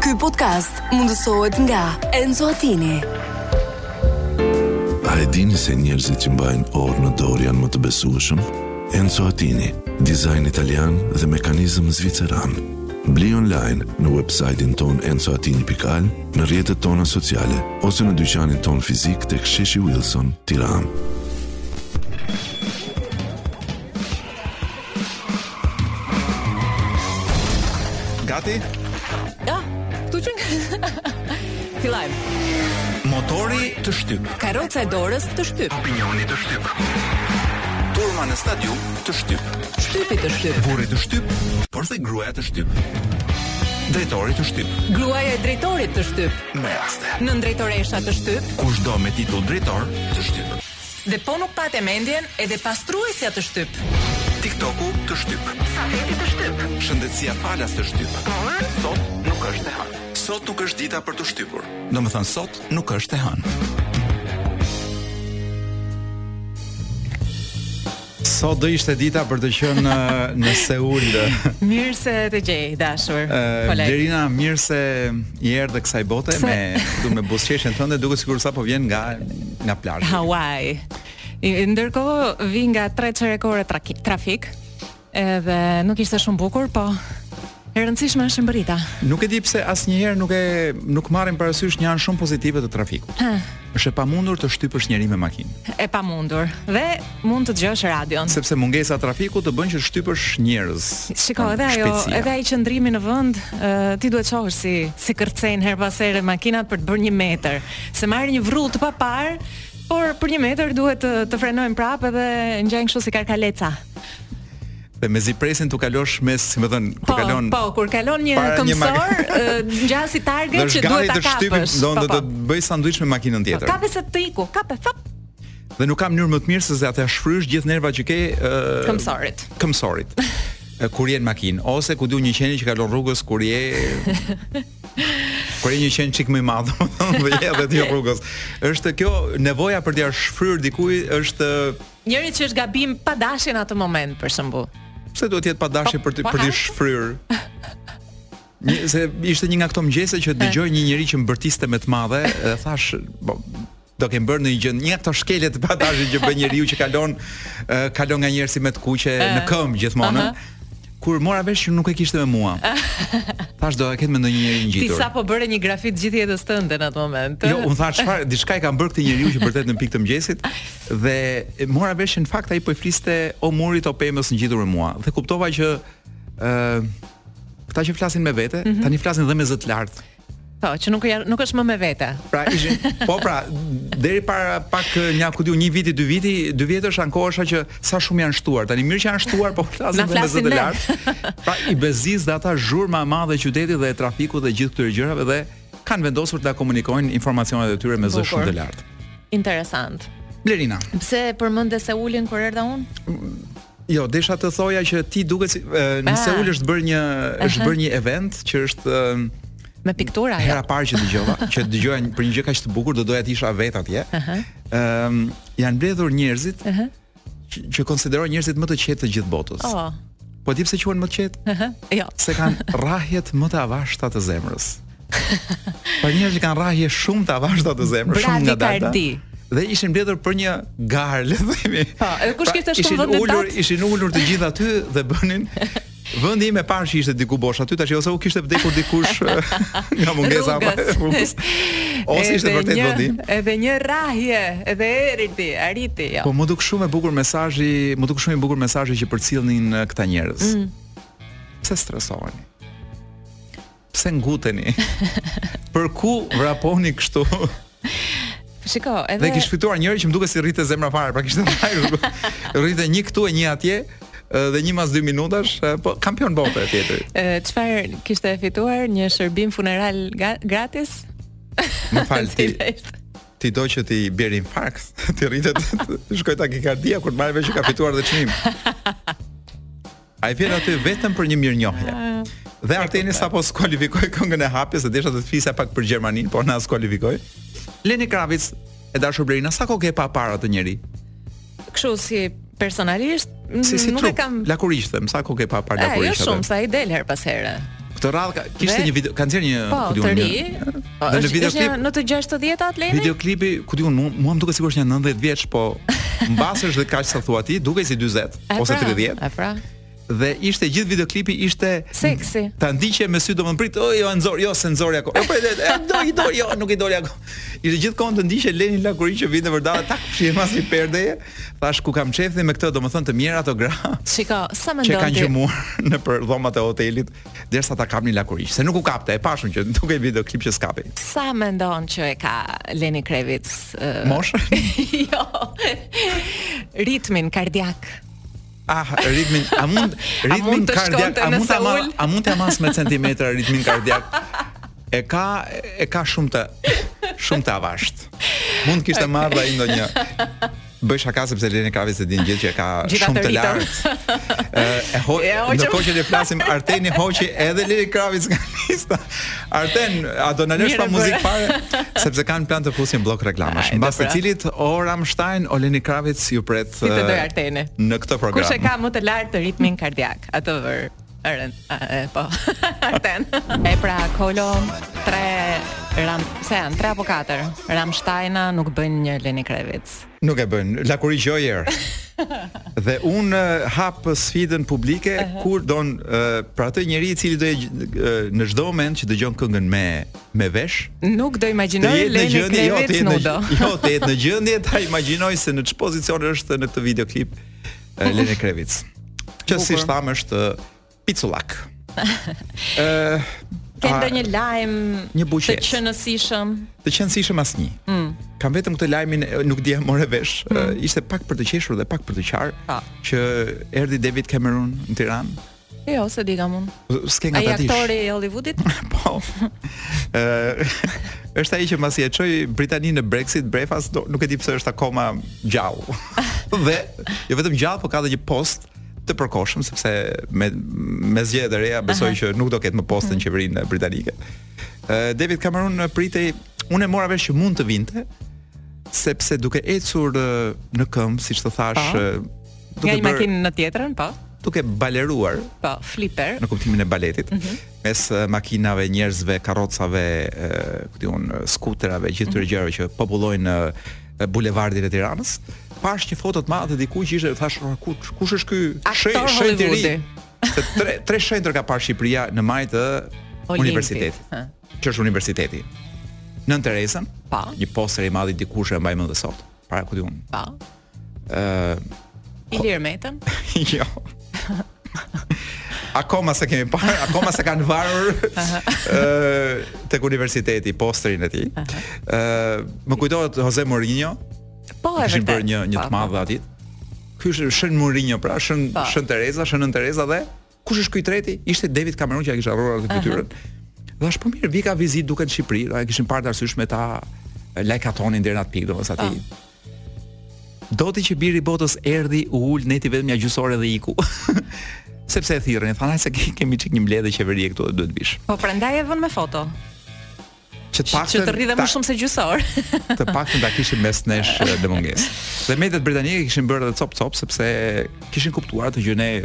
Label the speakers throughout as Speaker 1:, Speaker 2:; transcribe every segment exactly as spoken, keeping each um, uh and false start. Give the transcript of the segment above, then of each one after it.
Speaker 1: Ky podcast mundësohet nga Enzo Attini.
Speaker 2: A e dini se njerëzit që mbajnë orë në dorë janë më të besueshëm? Enzo Attini, dizajn italian dhe mekanizëm zviceran. Bli online në website-in ton enzo attini pikë al, në rrjetet tona sociale ose në dyqanin ton fizik tek Sheshi Wilson, Tiranë.
Speaker 3: Gati?
Speaker 4: Ja, këtu që fillajmë.
Speaker 3: Motori të shtyp.
Speaker 4: Karroca e dorës të shtyp.
Speaker 3: Opinioni të shtyp. Turma në stadium të shtyp.
Speaker 4: Shtypi të shtyp.
Speaker 3: Burri të shtyp, por dhe gruaja të shtyp. Drejtori të shtyp.
Speaker 4: Gruaja e drejtorit të shtyp.
Speaker 3: Me raste.
Speaker 4: Nën drejtoresha të shtyp.
Speaker 3: Kushdo me titull drejtor të shtyp.
Speaker 4: Dhe po nuk patë mendjen edhe pastruesja të shtyp.
Speaker 3: TikToku të shtyp.
Speaker 4: Safeti të shtyp.
Speaker 3: Shëndetësia falas të shtyp.
Speaker 4: Por
Speaker 3: sot nuk është e hënë. Sot nuk është dita për të shtypur. Domethënë sot nuk është e hënë.
Speaker 5: Sot do ishte dita për të qenë në Seul.
Speaker 4: Mirë se të gjej, dashur.
Speaker 5: Blerina, mirë se i erdhe kësaj bote se... me du me buzëqeshjen tënde, duke sikur sa po vjen nga nga plazhi.
Speaker 4: Hawaii. Ndërkohë vi nga tre çerekore trafik, edhe nuk ishte shumë bukur, po e rëndësishme është mbërita.
Speaker 5: Nuk e di pse asnjëherë nuk e nuk marrin parasysh një anë shumë pozitive të trafikut.
Speaker 4: Ha.
Speaker 5: Është e pamundur të shtypësh njëri me makinë.
Speaker 4: E pamundur. Dhe mund të dëgjosh radion.
Speaker 5: Sepse mungesa e trafikut të bën që shtypësh njerëz.
Speaker 4: Shiko, edhe ajo, edhe ai qëndrimi në vend, uh, ti duhet të shohësh si si kërcejnë her pas here makinat për të bërë një metër. Se marrin një vrrull të papar, por për një metër duhet të, të frenojnë prapë edhe ngjajnë kështu si karkaleca.
Speaker 5: Dhe mezi presin të kalosh mes, si më thënë,
Speaker 4: po,
Speaker 5: kur kalon.
Speaker 4: Po, kur kalon një këmbësor, ngjasi target që duhet ta kapësh.
Speaker 5: Do të të bëj sanduiç me makinën tjetër.
Speaker 4: Po, kape se të iku, kape fap.
Speaker 5: Dhe nuk kam mënyrë më të mirë se atë shfrysh gjithë nervat që ke uh,
Speaker 4: këmbësorit.
Speaker 5: Këmbësorit. Kur je në makinë ose ku du një qeni që kalon rrugës kur je kur je një qeni çik më i madh, domethënë, dhe je edhe ti rrugës. Është kjo nevoja për t'ia shfryr dikujt është
Speaker 4: njëri që është gabim pa dashje në atë moment për shembull.
Speaker 5: Pse duhet të jetë pa dashje për të për të shfryr? Një, se ishte një nga këto mëngjese që dëgjoj një njerëz që mbërtiste me të madhe, dhe thash, bo, do kem bërë në një gjë, një nga këto shkelje të pa dashje që bën njeriu që kalon uh, kalon nga njerëz si me të kuqe uh, në këmbë gjithmonë. Uh -huh. Kur mora vesh që nuk e kishte me mua. Thash do e ketë me ndonjë njeri ngjitur.
Speaker 4: Ti sapo bëre një grafit gjithë jetës tënde në atë moment.
Speaker 5: Jo, unë thash çfarë, diçka i ka bërë këtë njeriu që vërtet në pikë të mëngjesit dhe mora vesh që në fakt ai po i fliste o murit o pemës ngjitur me mua. Dhe kuptova që ë uh, këta që flasin me vete, mm -hmm. tani flasin dhe me zë të lartë.
Speaker 4: Po, që nuk nuk është më me vete.
Speaker 5: Pra ishin, po pra, deri para pak një ku diu një viti, dy viti, dy vjetësh ankohesha që sa shumë janë shtuar. Tani mirë që janë shtuar, po flasin me zë të lartë. Pra i beziz dhe ata zhurma e madhe e qytetit dhe e trafikut dhe gjithë këtyre gjërave dhe kanë vendosur të ta komunikojnë informacionet e tyre me zë shumë të lartë.
Speaker 4: Interesant.
Speaker 5: Blerina.
Speaker 4: Pse përmende Seulin kur erdha unë?
Speaker 5: Jo, desha të thoja që ti duket si në Seul është bërë një është bërë një event që është
Speaker 4: me piktura.
Speaker 5: Hera parë që dëgjova, që dëgjoja për një gjë kaq të bukur, do doja të isha vet atje. Ëm, uh -huh. um, janë mbledhur njerëzit uh -huh. që, që konsiderojnë njerëzit më të qetë të gjithë botës.
Speaker 4: Oh.
Speaker 5: Po di pse quhen më të qetë?
Speaker 4: Uh -huh. Jo.
Speaker 5: Se kanë rrahjet më të avashta të zemrës. Për njerëz që kanë rrahje shumë të avashta të zemrës, shumë ngadalta. Dhe ishin mbledhur për një garë, le të themi.
Speaker 4: Po, edhe kush kishte shumë vend të
Speaker 5: ulur, ishin ulur të gjithë aty dhe bënin vendi im e parë që ishte diku bosh aty, tash ose u kishte vdekur dikush nga mungesa apo rrugës. Ose ishte vërtet vendi.
Speaker 4: Edhe një rrahje, edhe eriti, arriti, jo.
Speaker 5: Po më duk shumë e bukur mesazhi, më duk shumë i bukur mesazhi që përcjellnin këta njerëz. Mm. Pse stresoheni? Pse nguteni? Për ku vraponi kështu?
Speaker 4: Shiko, edhe
Speaker 5: dhe kish fituar njëri që më duket si rritë zemra fare, pra kishte thajur. Rritë një këtu e një atje, dhe një mas dy minutash, po kampion bote tjetri.
Speaker 4: Çfarë kishte fituar? Një shërbim funeral gratis?
Speaker 5: Më fal ti. Ti do që ti bjerë infarkt, ti rritet shkoj takikardia kur marrë vesh që ka fituar dhe çmim. Ai vjen aty vetëm për një mirënjohje. Dhe Arteni sapo skualifikoi këngën e hapjes, se desha të të fisja pak për Gjermaninë, por na skualifikoi. Leni Kravic e dashur Blerina, sa kohë ke pa para të njëri?
Speaker 4: Kështu si personalisht,
Speaker 5: si, si
Speaker 4: nuk
Speaker 5: trup,
Speaker 4: e kam
Speaker 5: lakurisht, them, sa kohë ke pa para lakurisht.
Speaker 4: Jo shumë, sa i del her pas here.
Speaker 5: Këtë radhë kishte një video, kanë nxjerrë një
Speaker 4: po,
Speaker 5: ku diun.
Speaker 4: Të ri.
Speaker 5: Dhe në videoklip
Speaker 4: në të gjashtëdhjetat Leni?
Speaker 5: Videoklipi, ku diun, mua mua më duket sigurisht një nëntëdhjetë vjeç, po mbasësh dhe kaq sa thua ti, dukej si dyzet ose tridhjetë.
Speaker 4: E pra.
Speaker 5: Dhe ishte gjithë videoklipi ishte
Speaker 4: seksi.
Speaker 5: Ta ndiqe me sy domon prit, o jo nxor, jo se nxori akoma. Jo prit, e do i do, jo nuk i doli akoma. Ishte gjithkohon të ndiqe Leni Lakuri që vinte vërdall, tak fshi mas një perdeje. Thash ku kam çefthi me këtë, domethënë të mirë ato gra.
Speaker 4: Shiko, sa mendon ti?
Speaker 5: Që kanë gjumuar në për dhomat e hotelit derisa ta kapnin Lakuriç, se nuk u kapte, e pashun që duke videoklip që skapi.
Speaker 4: Sa mendon që e ka Leni Krevic? Uh...
Speaker 5: Mosh?
Speaker 4: Jo. Ritmin kardiak.
Speaker 5: Ah, ritmin, a mund ritmin kardiak, a mund ta a mund ta mas me centimetra ritmin kardiak? E ka e ka shumë të shumë të avasht. Mund kishte marrë ai ndonjë bëj shaka sepse Leni Krevic e din gjithë që ka shumë të lartë. E ho, ndërkohë që ne flasim Arteni hoqi edhe Leni Krevic nga lista. Arten, a do na lësh pa muzikë fare sepse kanë plan të fusin blok reklamash. Mbas të cilit o Rammstein o Leni Krevic ju pret
Speaker 4: si të doj Arteni
Speaker 5: në këtë program.
Speaker 4: Kush e ka më të lartë ritmin kardiak? Atë vër. Eren, po. Arten. E pra Kolo tre ram, se janë tre apo katër. Rammsteina nuk bëjnë një Leni Krevic.
Speaker 5: Nuk e bëjnë. Lakuri Gjojer. Dhe un uh, hap sfidën publike uh -huh. kur don uh, për atë njerëz i cili do uh, në çdo moment që dëgjon këngën me me vesh,
Speaker 4: nuk do imagjinoj Leni Krevic nudo.
Speaker 5: Jo, të jetë në gjendje ta imagjinoj se në ç'pozicion është në këtë videoklip uh, Leni Krevic. Që si thamë është picullak. Ë
Speaker 4: Ke ndonjë lajm
Speaker 5: një buqes
Speaker 4: të qenësishëm?
Speaker 5: Të qenësishëm asnjë. Mm. Kam vetëm këtë lajmin, nuk di more vesh. Mm. Uh, ishte pak për të qeshur dhe pak për të qarë
Speaker 4: pa.
Speaker 5: Që erdhi David Cameron në Tiranë.
Speaker 4: Jo, se di kam unë.
Speaker 5: S'ke nga ta dish.
Speaker 4: Ai aktori i Hollywoodit?
Speaker 5: Po. Ë është ai që mbasi e çoi Britaninë në Brexit, brefas, do, nuk e di pse është akoma gjallë. Dhe jo vetëm gjallë, por ka edhe një post të përkohshëm sepse me me zgjedhjet e reja besoj që nuk do ketë më post në qeverinë britanike. Uh, David Cameron pritej, unë e mora vesh që mund të vinte sepse duke ecur uh, në këmbë, siç të thash, uh,
Speaker 4: duke nga makinë në tjetrën, po.
Speaker 5: Duke baleruar,
Speaker 4: po, flipper,
Speaker 5: në kuptimin e baletit, mm -hmm. mes uh, makinave, njerëzve, karrocave, uh, ku diun, skuterave, gjithë këtyre gjërave që popullojnë uh, bulevardin e Tiranës. Pash një foto të madhe diku që ishte thash kush kush është ky shenjtë i ri. Se tre tre shenjtë ka parë Shqipëria në maj të universitetit. Që është universiteti. Nën Teresën, pa. Një poster i madh i dikush e mbaj mend sot. Para ku diun.
Speaker 4: Pa.
Speaker 5: Ë
Speaker 4: Ilir Metën?
Speaker 5: Jo. Akoma se kemi parë, akoma se kanë varur ë tek universiteti posterin e tij. Ë më kujtohet Jose Mourinho.
Speaker 4: Po, e
Speaker 5: vërtet. Bërë një një të madh aty. Ky është Shën Mourinho, pra Shën Shën Tereza, Shën Tereza dhe kush është ky i treti? Ishte David Cameron që ja kishte harruar atë fytyrën. Dhash po mirë, vika vizit duket në Shqipëri, ai kishin parë arsysh me ta lajkatonin deri në atë pikë, domethënë aty. Doti që biri botës erdhi, u ul neti vetëm ja gjysore dhe iku. Sepse e thirrën, thanë se kemi çik një mbledhje qeverie këtu dhe duhet bish.
Speaker 4: Po prandaj e vën me foto.
Speaker 5: Që të paktën
Speaker 4: që të rridhe më shumë se gjysor.
Speaker 5: Të paktën ta kishin mes nesh dhe mungesë. Dhe mediat britanike kishin bërë edhe cop cop sepse kishin kuptuar atë që ne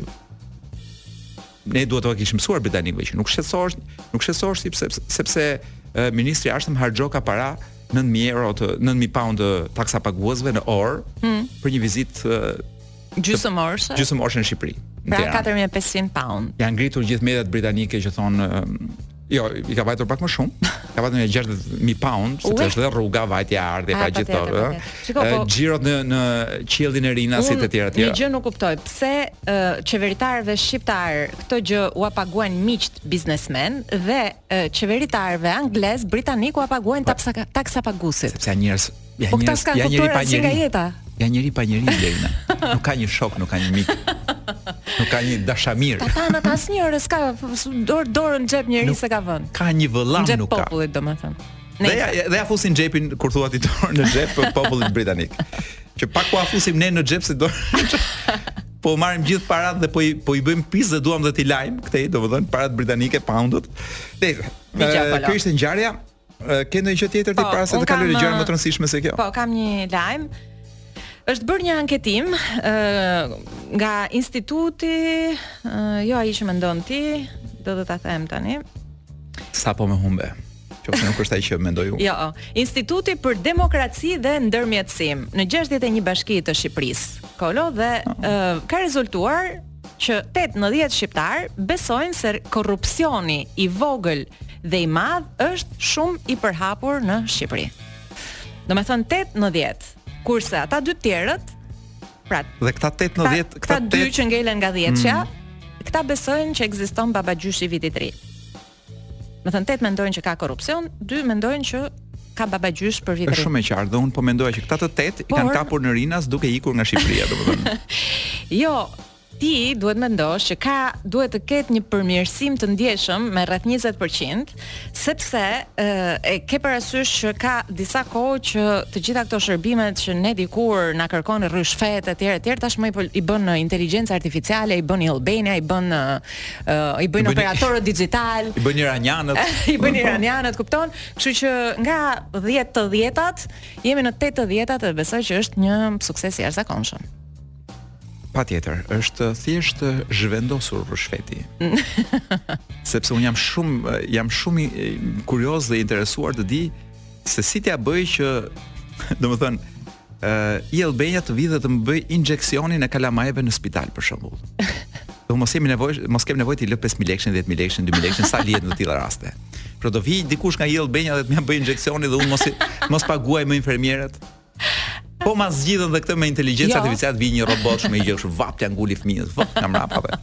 Speaker 5: ne duhet të kishim mësuar britanikëve që nuk shqetësohesh, nuk shqetësohesh sepse sepse uh, ministri i jashtëm harxho ka para nëntë mijë euro të nëntë mijë pound të taksa paguesve në orë hmm. për një vizitë uh,
Speaker 4: gjysmorëshe.
Speaker 5: Gjysmorëshe në Shqipëri.
Speaker 4: Pra katër mijë e pesëqind pound.
Speaker 5: Janë ngritur gjithë mediat britanike që thonë um, jo, i ka vajtur pak më shumë. Ka vajtur një gjashtëdhjetë mijë pound, sepse është dhe rruga, vajtja, ardhja, pra gjithë ato. Xhirot në në qiellin e Rinasit e tjera tjera.
Speaker 4: Një gjë nuk kuptoj, pse uh, qeveritarëve shqiptar këtë gjë ua paguajnë miqt biznesmen dhe uh, qeveritarëve anglez, britanik ua paguajnë taksa taksa paguesit.
Speaker 5: Sepse janë njerëz, janë njerëz, janë njerëz pa njerëz. Janë njëri pa njëri Lena. Nuk ka një shok, nuk ka një mik. Nuk ka një dashamir.
Speaker 4: Ta tanat asnjëri s'ka dorë dorën në xhep njëri se ka vënë.
Speaker 5: Ka një vëllam nuk ka.
Speaker 4: Xhep popullit domethënë.
Speaker 5: Dhe ja dhe ja fusin xhepin kur thua ti dorë në xhep popullit britanik. Që pak po afusim ne në xhep se dorë. Po marrim gjithë paratë dhe po i po i bëjmë pis dhe duam dhe t'i lajm këtej, domethënë paratë britanike, poundët. Dhe kjo ishte ngjarja. Ke ndonjë gjë tjetër ti para se të kalojë gjëra më të rëndësishme se kjo?
Speaker 4: Po, kam një lajm. Është bërë një anketim uh, nga instituti, uh, jo ai që mendon ti, do të ta them tani.
Speaker 5: Sa po më humbe. Qoftë nuk është ai që mendoj unë.
Speaker 4: Jo, Instituti për Demokraci dhe Ndërmjetësim në gjashtëdhjetë e një bashki të Shqipërisë. Kolo dhe oh. uh, ka rezultuar që tetëdhjetë shqiptar besojnë se korrupsioni i vogël dhe i madh është shumë i përhapur në Shqipëri. Domethënë tetëdhjetë, kurse ata dy tjerët, pra
Speaker 5: dhe këta tetëdhjetë,
Speaker 4: këta dy që ngelen nga dhjetësja, mm. këta besojnë që ekziston babagjyshi i vitit ri. Do thënë tetë mendojnë që ka korrupsion, dy mendojnë që ka babagjysh për vitin.
Speaker 5: Është shumë e qartë, dhe unë po mendoja që këta të tetë i kanë kapur në rinas duke ikur nga Shqipëria, domethënë.
Speaker 4: Jo, ti duhet mendosh që ka duhet të ketë një përmirësim të ndjeshëm me rreth njëzet përqind, sepse e, e ke parasysh që ka disa kohë që të gjitha këto shërbimet që ne dikur na kërkon rryshfet etj etj tashmë i, i bën inteligencë artificiale, i bën i Albania, i bën uh, i bën operatorët digjital,
Speaker 5: i bën iranianët,
Speaker 4: i bën iranianët, kupton? Kështu që nga dhjetë të dhjetat jemi në tetë të dhjetat dhe besoj që është një sukses i jashtëzakonshëm.
Speaker 5: Patjetër, është thjesht zhvendosur rryshfeti. Sepse un jam shumë jam shumë kurioz dhe interesuar të di se si t'ia bëj që, domethënë, ë i Albania të vi dhe të më bëj injeksionin e kalamajve në spital për shembull. Do mos kemi nevojë, mos kem nevojë të lë pesë mijë lekë, dhjetë mijë lekë, dy mijë lekë, sa lihet në të tilla raste. Por do vi dikush nga i Albania dhe të më bëj injeksionin dhe un mos mos paguaj më infermierët. Po ma zgjidhen dhe këtë me inteligjencë artificiale, vi një robot shumë i gjerë, vap t'ia nguli fëmijës, vap nga mrapa.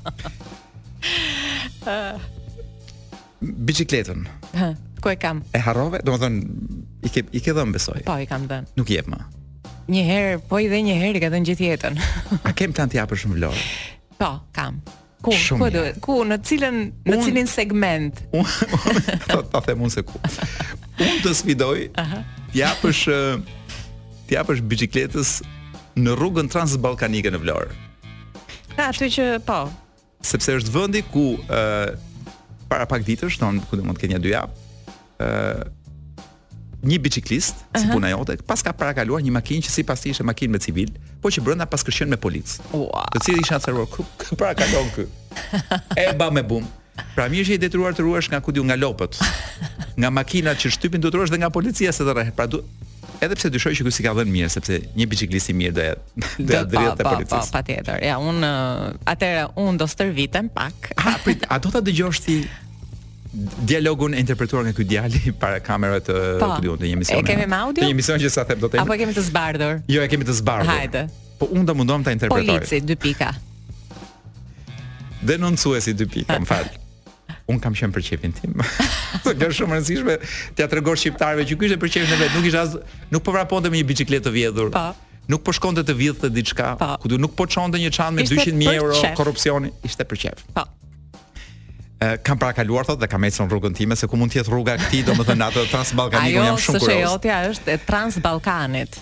Speaker 5: Bicikletën.
Speaker 4: Hë, ku e kam?
Speaker 5: E harrove? Domethënë i ke i ke dhënë besoj.
Speaker 4: Po, i kam dhënë.
Speaker 5: Nuk jep më.
Speaker 4: Një herë, po i dhe një herë i ka dhënë gjithë jetën.
Speaker 5: A kem plan të japësh shumë Vlorë?
Speaker 4: Po, kam. Ku, ku do, ku në cilën në un, cilin segment?
Speaker 5: Unë ta, ta them unë se ku. Unë të sfidoj, t'japësh të japësh bicikletës në rrugën transballkanike në Vlorë.
Speaker 4: Ka aty që po.
Speaker 5: Sepse është vendi ku ë uh, para pak ditësh, don ku do mund të ketë një dy javë, ë uh, një biciklist, uh -huh. si puna jote, pas ka parakaluar një makinë që sipas ishte makinë me civil, po që brenda pas kërcyen me policë.
Speaker 4: Wow.
Speaker 5: Të cilët ishin atë ku parakalon ky. E ba me bum. Pra mirë që i detyruar të ruhesh nga ku diu nga lopët, nga makinat që shtypin do të ruhesh dhe nga policia se të rrehet. Pra du edhe pse dyshoj që ky si ka dhënë mirë, sepse një biciklist i mirë do do ja drejt te policia.
Speaker 4: Po, patjetër. Ja, un atëherë un do stërvitem pak.
Speaker 5: A prit, a do ta dëgjosh ti dialogun e interpretuar nga ky djali para kamerave të ku diun të një emisioni.
Speaker 4: E kemi me audio?
Speaker 5: Të një emision që sa them do të.
Speaker 4: Apo kemi të zbardhur?
Speaker 5: Jo, e kemi të zbardhur.
Speaker 4: Hajde.
Speaker 5: Po un do mundom ta interpretoj.
Speaker 4: Polici dy pika.
Speaker 5: Denoncuesi dy pika, më fal. Un kam qenë për çefin tim. Kjo është shumë e rëndësishme t'ia tregosh shqiptarëve që ky ishte për çefin e vet, nuk ishte as nuk po vraponte me një bicikletë të vjedhur.
Speaker 4: Po.
Speaker 5: Nuk po shkonte të vjedhte diçka, ku do nuk po çonte një çantë me dyqind mijë euro korrupsioni, ishte për çef.
Speaker 4: Po.
Speaker 5: Uh, kam parakaluar thotë dhe kam ecën rrugën time se ku mund të jetë rruga e këtij, domethënë atë transballkanik, jam shumë kurioz.
Speaker 4: Ajo s'është është e Transballkanit.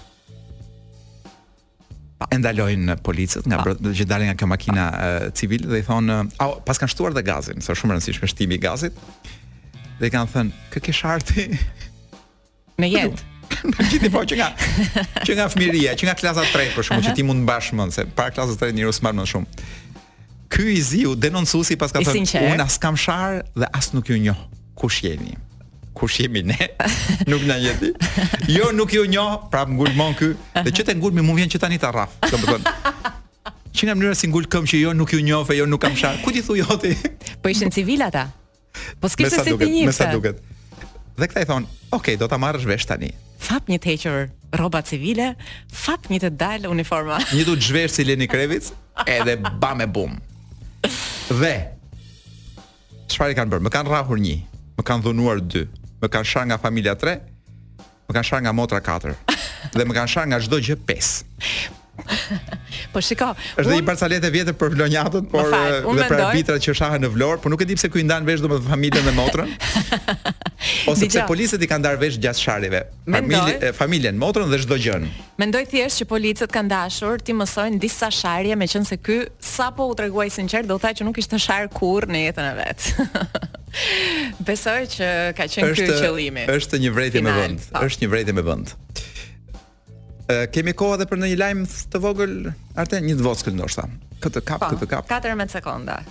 Speaker 5: E ndalojnë policët nga që dalin nga kjo makina uh, civile dhe i thonë, uh, pas kanë shtuar dhe gazin, se është shumë e rëndësishme shtimi i gazit. Dhe i kanë thënë, "Kë ke sharti?"
Speaker 4: Me jetë.
Speaker 5: Gjithë po që nga që nga fëmiria, që nga klasa tre për shkak që ti mund mbash mend se para klasës tre njeriu s'mban më shumë. Ky i ziu denoncuesi pas ka thënë, "Unë as kam shar dhe as nuk ju njoh. Kush jeni?" Kush jemi ne? Nuk na jeti. Jo, nuk ju njoh, prap ngulmon ky. Dhe që të ngulmi mu vjen që tani ta rraf. Domethënë. Që nga mënyra si ngul këmbë që jo nuk ju njoh, e jo nuk kam shar. Ku ti thu joti?
Speaker 4: Po ishin civil ata. Po s'kishte se ti njëftë.
Speaker 5: Me sa duket. Dhe këta i thonë, "Okej, do ta marrësh vesh tani."
Speaker 4: Fap një të hequr rroba civile, fap një të dalë uniforma.
Speaker 5: Një du të zhvesh si Leni Krevic, edhe ba me bum. Dhe çfarë kanë bërë? Më kanë rrahur një, më kanë dhunuar dy, më kanë shar nga familja tre, më kanë shar nga motra katër dhe më kanë shar nga çdo gjë pesë.
Speaker 4: Po shiko,
Speaker 5: është një parcalet e vjetër për vlonjatët, por fal, dhe për arbitrat që shahen në Vlorë, por nuk e di pse ku i ndan vesh domethënë familjen dhe motrën. Ose pse policët i kanë ndar vesh gjatë sharjeve. Familjen, familjen, motrën dhe çdo gjën.
Speaker 4: Mendoj thjesht që policët kanë dashur ti mësojnë disa sharje, meqense ky sapo u treguai sinqert do thaj që nuk ishte shar kurrë në jetën e vet. Besoj që ka qenë ky qëllimi.
Speaker 5: Është një vërejtje me vend. Është një vërejtje me vend. Uh, kemi kohë edhe për në një lajm të vogël, Arten, një të vockël ndoshta. Këtë kap, këtë kap.
Speaker 4: katërmbëdhjetë sekonda.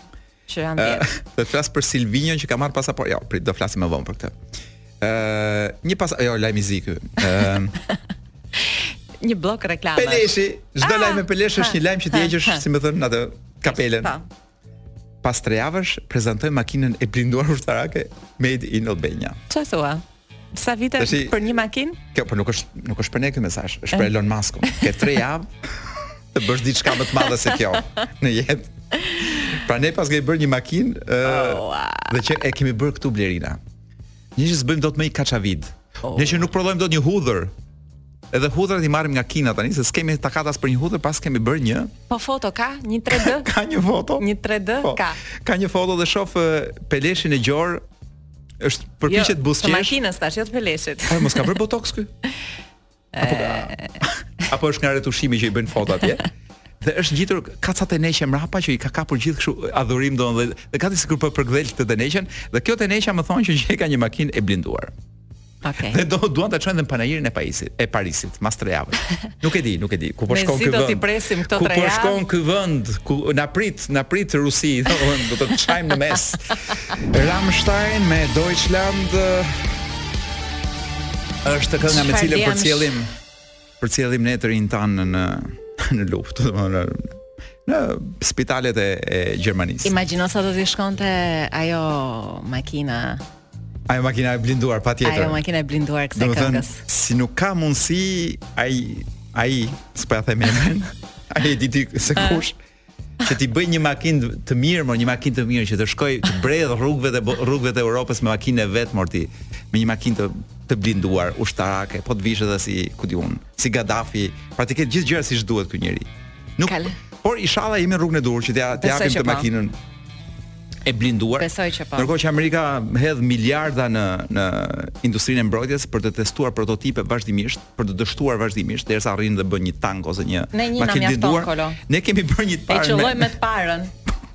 Speaker 4: që janë dhjetë.
Speaker 5: Do të flas për Silvinjon që ka marrë pasaport. Jo, prit, do flasim më vonë për këtë. Ë, uh, një pas jo, lajm i zi ky. Ë
Speaker 4: Një blok reklame.
Speaker 5: Peleshi, çdo
Speaker 4: Ah,
Speaker 5: lajm me Pelesh është një lajm që ti
Speaker 4: ha,
Speaker 5: heqësh,
Speaker 4: ha.
Speaker 5: si më thënë, atë kapelen.
Speaker 4: Po.
Speaker 5: Pas tre javësh prezantoi makinën e blinduar ushtarake made in Albania.
Speaker 4: Çfarë thua? Sa vite
Speaker 5: Tashi-
Speaker 4: për një makinë?
Speaker 5: Kjo po nuk është nuk është për ne ky mesazh, është për Elon Muskun. Ke tre javë të bësh diçka më të madhe se kjo në jetë. Pra ne pas kemi bërë një makinë ë
Speaker 4: Oh, wow.
Speaker 5: dhe që e kemi bërë këtu Blerina. Ne që s'bëjmë dot më i kaçavid.
Speaker 4: Oh.
Speaker 5: Ne që nuk prodhojmë dot një hudhër. Edhe hudhrat i marrim nga Kina tani, se s'kemi takatas për një hudhër, pas kemi bërë një.
Speaker 4: Po foto ka? Një tre D?
Speaker 5: Ka një foto.
Speaker 4: Një tre D
Speaker 5: Po,
Speaker 4: ka.
Speaker 5: Ka një foto dhe shoh ë, Peleshin e gjor është përpiqet
Speaker 4: Të
Speaker 5: buzëqesh.
Speaker 4: makinës tash, jo të Peleshit.
Speaker 5: Po mos ka bërë botox ky? Apo apo është nga retushimi që i bën foto atje? Dhe është ngjitur kacat e neqe mrapa që i ka kapur gjithë kështu adhurim don dhe dhe gati sikur po përgdhel këtë deneqen dhe kjo deneqa më thonë që gjej ka një makinë e blinduar.
Speaker 4: Okej.
Speaker 5: Dhe do duan ta çojnë në panajirin e Parisit, e Parisit, mas tre javësh. Nuk e di, nuk e di. Ku po
Speaker 4: Me
Speaker 5: shkon
Speaker 4: zi
Speaker 5: ky
Speaker 4: do
Speaker 5: vend?
Speaker 4: t'i presim këto
Speaker 5: Ku
Speaker 4: tre
Speaker 5: po
Speaker 4: javë?
Speaker 5: shkon ky vend? Ku na prit, na prit Rusi, domethënë do të çajmë në mes. Rammstein me Deutschland eh, është kënga me
Speaker 4: Çfarë
Speaker 5: cilën
Speaker 4: djemsh?
Speaker 5: përcjellim përcjellim ne të rinj tanë në në luftë, domethënë në spitalet e, e Gjermanisë.
Speaker 4: Imagjino sa do t'i shkonte ajo makina,
Speaker 5: Ajo makina e blinduar patjetër.
Speaker 4: ajo makina e blinduar kësaj
Speaker 5: Domethënë,
Speaker 4: këngës.
Speaker 5: si nuk ka mundësi ai ai s'po ja them emrin, ai e di ti se kush që ti bëj një makinë të mirë, mo një makinë të mirë që të shkoj të bredh rrugëve të bo- rrugëve të Europës me makinë e vet morti, me një makinë të të blinduar ushtarake, po të vish edhe si ku di un, si Gaddafi, pra të ketë gjithë gjëra siç duhet ky njeri. Nuk,
Speaker 4: Kale.
Speaker 5: por inshallah jemi në rrugën e dur që t'ja
Speaker 4: Besoj
Speaker 5: t'japim
Speaker 4: që
Speaker 5: të
Speaker 4: po.
Speaker 5: makinën e blinduar.
Speaker 4: Besoj që po.
Speaker 5: Ndërkohë që Amerika hedh miliarda në në industrinë e mbrojtjes për të testuar prototipe vazhdimisht, për të dështuar vazhdimisht derisa arrin dhe bën një tank ose një
Speaker 4: Ne një na
Speaker 5: makinë
Speaker 4: mjafton,
Speaker 5: blinduar.
Speaker 4: Kolo.
Speaker 5: Ne kemi bërë një
Speaker 4: E
Speaker 5: të parë
Speaker 4: qëlloj me të parën.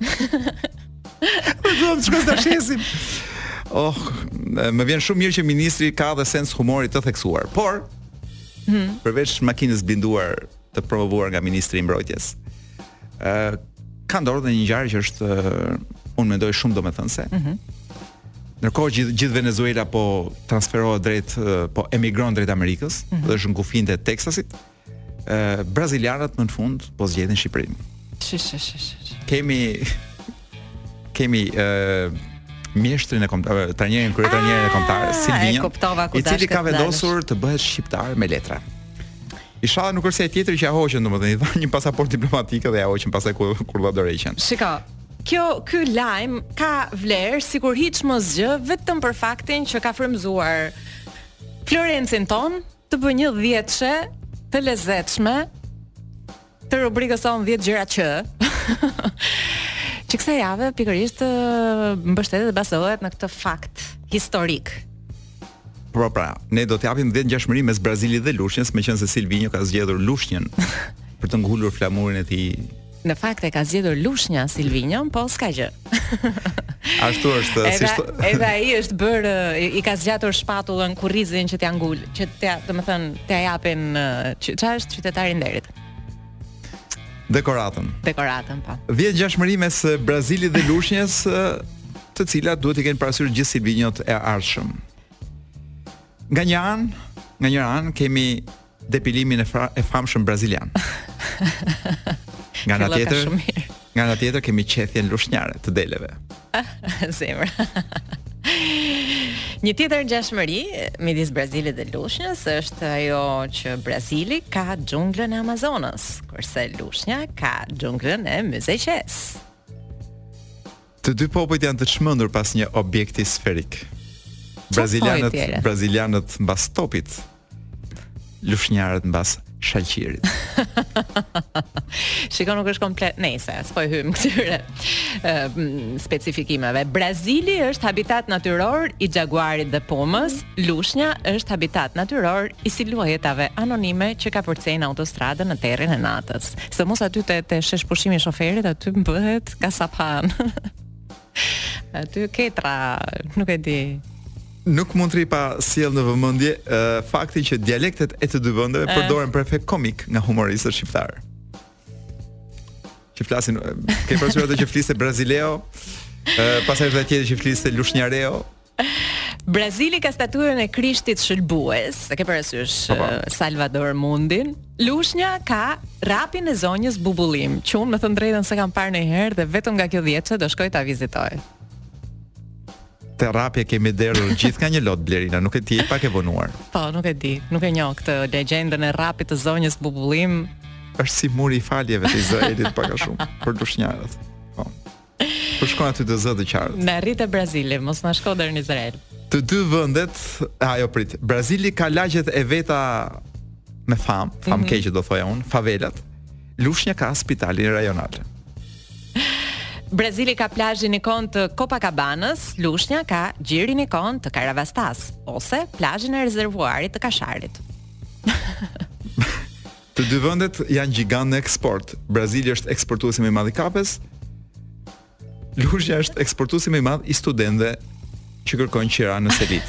Speaker 5: Do të shkojmë ta shesim. Oh, më vjen shumë mirë që ministri ka dhe sens humori të theksuar. Por,
Speaker 4: Hmm.
Speaker 5: përveç makinës blinduar të promovuar nga ministri i mbrojtjes, ë ka ndodhur një ngjarje që është ë, unë mendoj shumë domethënëse.
Speaker 4: Mhm.
Speaker 5: Ndërkohë gjithë gjithë Venezuela po transferohet drejt ë, po emigron drejt Amerikës,
Speaker 4: Mhm.
Speaker 5: dhe është në kufijtë e Teksasit. ë Brazilianët më në fund po zgjedhin Shqipërinë.
Speaker 4: Shi shi shi shi.
Speaker 5: Kemi kemi ë mjeshtrin e kombëtar, trajnerin krye trajnerin e kombëtarë,
Speaker 4: Ah,
Speaker 5: Silvinjon,
Speaker 4: e kuptova ku
Speaker 5: i cili
Speaker 4: dashke
Speaker 5: ka
Speaker 4: të
Speaker 5: vendosur të bëhet shqiptar me letra. Inshallah nuk është se e tjetër që ja hoqën, domethënë i dhanë një pasaport diplomatike dhe ja hoqën pastaj kur kur vlla dorëqen.
Speaker 4: Shiko, kjo ky lajm ka vlerë sikur hiç mos gjë vetëm për faktin që ka frymzuar Florencin ton të bëjë një dhjetëshe të lezetshme të rubrikës tonë dhjetë gjëra që që kësaj jave pikërisht ë, mbështetet dhe bazohet në këtë fakt historik.
Speaker 5: Po pra, ne do t'japim dhjetë ngjashmëri mes Brazilit dhe Lushnjës, meqense Silvinjo ka zgjedhur Lushnjën për të ngulur flamurin e tij.
Speaker 4: Në fakt e ka zgjedhur Lushnja Silvinjon, po s'ka gjë.
Speaker 5: Ashtu është, si
Speaker 4: Edhe,
Speaker 5: shto...
Speaker 4: edhe ai është bërë i ka zgjatur shpatullën kurrizin që t'ja ngul, që t'ja, domethënë, t'ja japin ë, që- çfarë është qytetari i nderit.
Speaker 5: dekoratën.
Speaker 4: Dekoratën, po.
Speaker 5: dhjetë ngjashmëri mes Brazilit dhe Lushnjës, të cilat duhet i kenë parasysh gjithë Silvinjot e ardhshëm. Nga një anë, nga një anë kemi depilimin e, fra, e famshëm brazilian. Nga ana
Speaker 4: Fillo ka
Speaker 5: tjetër,
Speaker 4: shumë mirë.
Speaker 5: nga ana tjetër kemi qethjen lushnjare të deleve.
Speaker 4: Zemra. Një tjetër ngjashmëri midis Brazilit dhe Lushnjës është ajo që Brazili ka xhunglën e Amazonës, kurse Lushnja ka xhunglën e Myzeqes.
Speaker 5: Të dy popujt janë të çmendur pas një objekti sferik. Brazilianët,
Speaker 4: thoj tjere?
Speaker 5: brazilianët mbas topit, lushnjarët mbas shalqirit.
Speaker 4: Shikon nuk është komplet, nejse, s'po i hym këtyre uh, specifikimeve. Brazili është habitat natyror i jaguarit dhe pumës, Lushnja është habitat natyror i siluetave anonime që ka përcejnë autostradën në terrin e natës. Se mos aty te, te shesh pushimi i shoferit, aty bëhet kasapan. Aty ketra, nuk e di.
Speaker 5: Nuk mund të ri pa sjell në vëmendje uh, faktin që dialektet e të dy vendeve
Speaker 4: Eh.
Speaker 5: përdoren për efekt komik nga humoristët shqiptar. Që flasin, ke parasysh ato që fliste brazileo, Ë, pastaj është edhe tjetër që fliste Lushnjareo.
Speaker 4: Brazili ka statuën e Krishtit shëlbues, e ke parasysh uh, Salvador Mundin. Lushnja ka rapin e zonjës Bubullim, që unë me thënë drejtën se kam parë ndonjëherë dhe vetëm nga kjo dhjetëse do shkoj ta vizitoj.
Speaker 5: Te rapje kemi derur gjithë nga një lot Blerina, nuk e ti pak e vonuar.
Speaker 4: Po, nuk e di, nuk e njoh këtë legjendën e rapit të zonjës Bubullim.
Speaker 5: Është si muri i faljeve të Izraelit pak a shumë për lushnjarët. Po. Po shkon aty të zë të qartë.
Speaker 4: Na rrit e Brazili, mos na shko deri në Izrael.
Speaker 5: Të dy vendet, ajo prit. Brazili ka lagjet e veta me fam, fam mm -hmm. keqe do thoja unë, favelat. Lushnja ka spitalin rajonal.
Speaker 4: Brazili ka plazhin ikon të Copacabanës, Lushnja ka gjirin ikon të Karavastas ose plazhin e rezervuarit të Kasharit.
Speaker 5: Të dy vendet janë gjigant në eksport. Brazili është eksportuesi më i madh i kapes. Lushnja është eksportuesi më i madh i studentëve që kërkojnë qira në selit.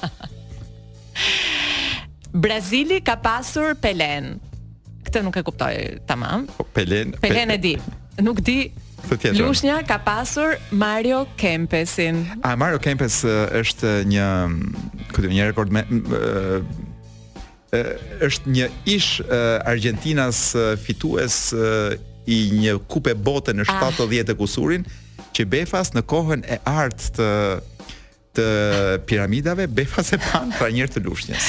Speaker 4: Brazili ka pasur Pelen. Këtë nuk e kuptoj tamam.
Speaker 5: Po Pelen,
Speaker 4: Pelen e di. Nuk di. Lushnja ka pasur Mario Kempesin.
Speaker 5: A Mario Kempes uh, është një, ku diun, një rekord me uh, uh, është një ish uh, Argentinas uh, fitues uh, i një kupe bote në shtatëdhjetë ah. kusurin, që befas në kohën e artë të të piramidave, befas e pan pra njërë të Lushnjës.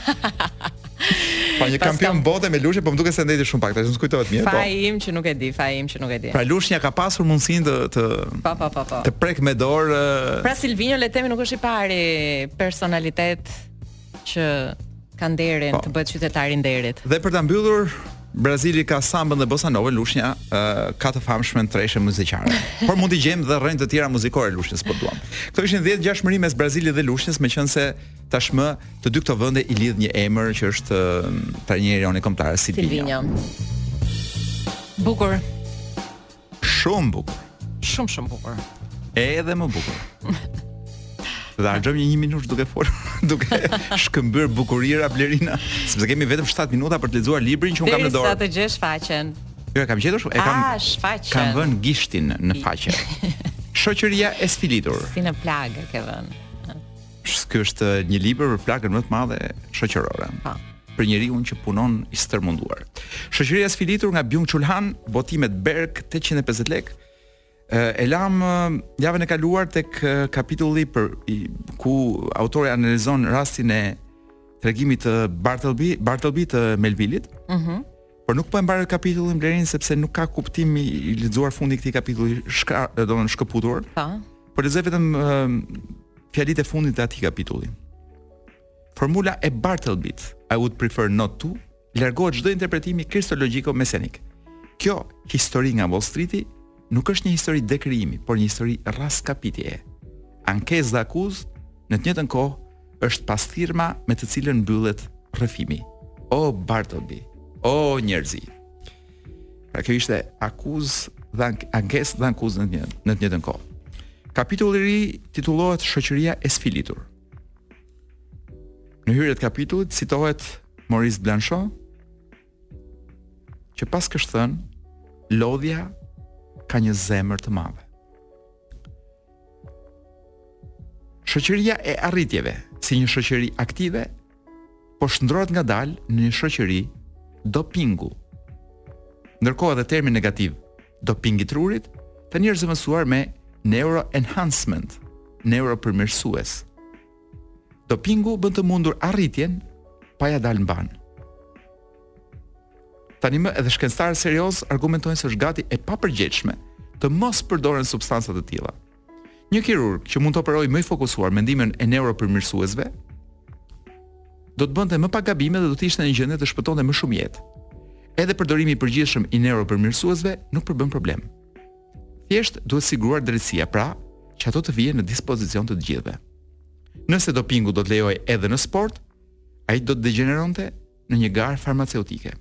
Speaker 5: Pa një kampion bote me Lushnjë, po më duket se ndeti shumë pak, tash nuk kujtohet mirë, po.
Speaker 4: Faji im që nuk e di, faji im që nuk e di.
Speaker 5: Pra Lushnja ka pasur mundësinë të të
Speaker 4: pa pa pa pa.
Speaker 5: Të prek me dorë.
Speaker 4: Pra Silvino le themi nuk është i pari personalitet që ka nderin të bëhet qytetari i nderit.
Speaker 5: Dhe për ta mbyllur, Brazili ka sambën dhe bossa nova, Lushnja uh, ka të famshme në treshe muzikare. Por mund t'i gjejmë dhe rrënjë të tjera muzikore Lushnjës po duam. Këto ishin dhjetë ngjashmëri mes Brazilit dhe Lushnjës, meqense tashmë të dy këto vende i lidh një emër që është pra një erioni kombëtar, Silvino.
Speaker 4: Bukur.
Speaker 5: Shumë bukur.
Speaker 4: Shumë shumë bukur.
Speaker 5: Edhe më bukur. Dhe harxojmë një minutë duke folur, duke shkëmbyer bukurira Blerina, sepse kemi vetëm shtatë minuta për të lexuar librin që un kam në dorë.
Speaker 4: Derisa të gjesh faqen.
Speaker 5: Jo, e kam gjetur, e kam.
Speaker 4: Ah, shfaqen.
Speaker 5: Kam vënë gishtin në faqe. Shoqëria e sfilitur.
Speaker 4: Si në plagë ke vënë.
Speaker 5: Ky është një libër për plagën më të madhe shoqërore.
Speaker 4: Po.
Speaker 5: Për njeriu që punon i stërmunduar. Shoqëria e sfilitur nga Byung-Chul Han, botimet Berg, tetëqind e pesëdhjetë lekë. E lam javën e kaluar tek kapitulli për i, ku autori analizon rastin e tregimit të Bartleby, Bartleby të Melvillit. Mhm. Mm por nuk po e mbaroj kapitullin Blerin sepse nuk ka kuptim i lexuar fundi i këtij kapitulli, shka, domethënë shkëputur.
Speaker 4: Po.
Speaker 5: Por lexoj vetëm uh, fjalitë e fundit të atij kapitulli. Formula e Bartlebit, I would prefer not to, largohet çdo interpretimi kristologjiko-mesianik. Kjo histori nga Wall Streeti nuk është një histori dekrijimi, por një histori raskapitjeje. Ankesë dhe akuzë në të njëjtën kohë është pasthirma me të cilën mbyllet rrëfimi. O Bartleby, o njerëzi. Pra kjo ishte akuzë dhe ankesë dhe akuzë në të në të njëjtën kohë. Kapitulli i ri titullohet Shoqëria e sfilitur. Në hyrje të kapitullit citohet Maurice Blanchot, që pas kështë thënë, lodhja ka një zemër të madhe. Shoqëria e arritjeve, si një shoqëri aktive, po shndrohet ngadalë në një shoqëri dopingu. Ndërkohë edhe termi negativ, doping i trurit, tani është zëvendësuar me neuro enhancement, neuropërmirësues. Dopingu bën të mundur arritjen pa ja dalë mban. Tani më edhe shkencëtarë serioz argumentojnë se është gati e papërgjegjshme të mos përdoren substanca të tilla. Një kirurg që mund të operojë më i fokusuar me ndihmën e neuropërmirësuesve do të bënte më pak gabime dhe do të ishte në një gjendje të shpëtonte më shumë jetë. Edhe përdorimi i përgjithshëm i neuropërmirësuesve nuk përbën problem. Thjesht duhet siguruar drejtësia, pra që ato të vijnë në dispozicion të të gjithëve. Nëse dopingu do të lejojë edhe në sport, ai do të degeneronte në një garë farmaceutike.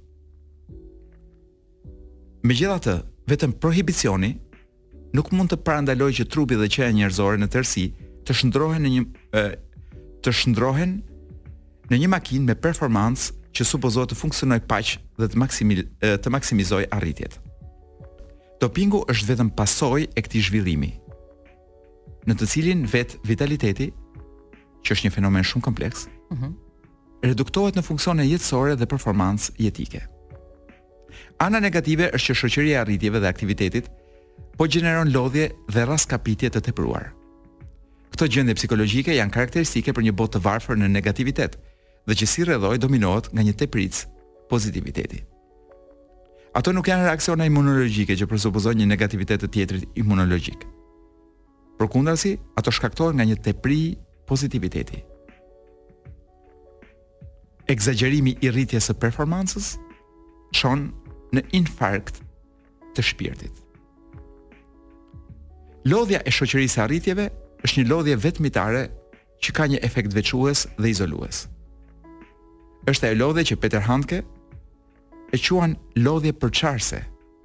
Speaker 5: Megjithatë, vetëm prohibicioni nuk mund të parandalojë që trupi dhe qenia njerëzore në tërësi të shndrohen në një e, të shndrohen në një makinë me performancë që supozohet të funksionojë paq dhe të, maksimi, të maksimizojë arritjet. Dopingu është vetëm pasojë e këtij zhvillimi. në të cilin vet vitaliteti, që është një fenomen shumë kompleks,
Speaker 4: Mhm.
Speaker 5: reduktohet në funksione jetësore dhe performancë jetike. Ana negative është që shoqëria e arritjeve dhe aktivitetit po gjeneron lodhje dhe raskapitje të tepruar. Këto gjendje psikologjike janë karakteristike për një botë të varfër në negativitet dhe që si rrëdhoj dominohet nga një tepritës pozitiviteti. Ato nuk janë reaksione imunologjike që presupozojnë një negativitet të tjetrit imunologjik. Përkundrazi, ato shkaktohen nga një tepri pozitiviteti. Egzagjerimi i rritjes së performancës çon në infarkt të shpirtit. Lodhja e shoqërisë së arritjeve është një lodhje vetmitare që ka një efekt veçues dhe izolues. Është ajo lodhje që Peter Handke e quan lodhje përçarse.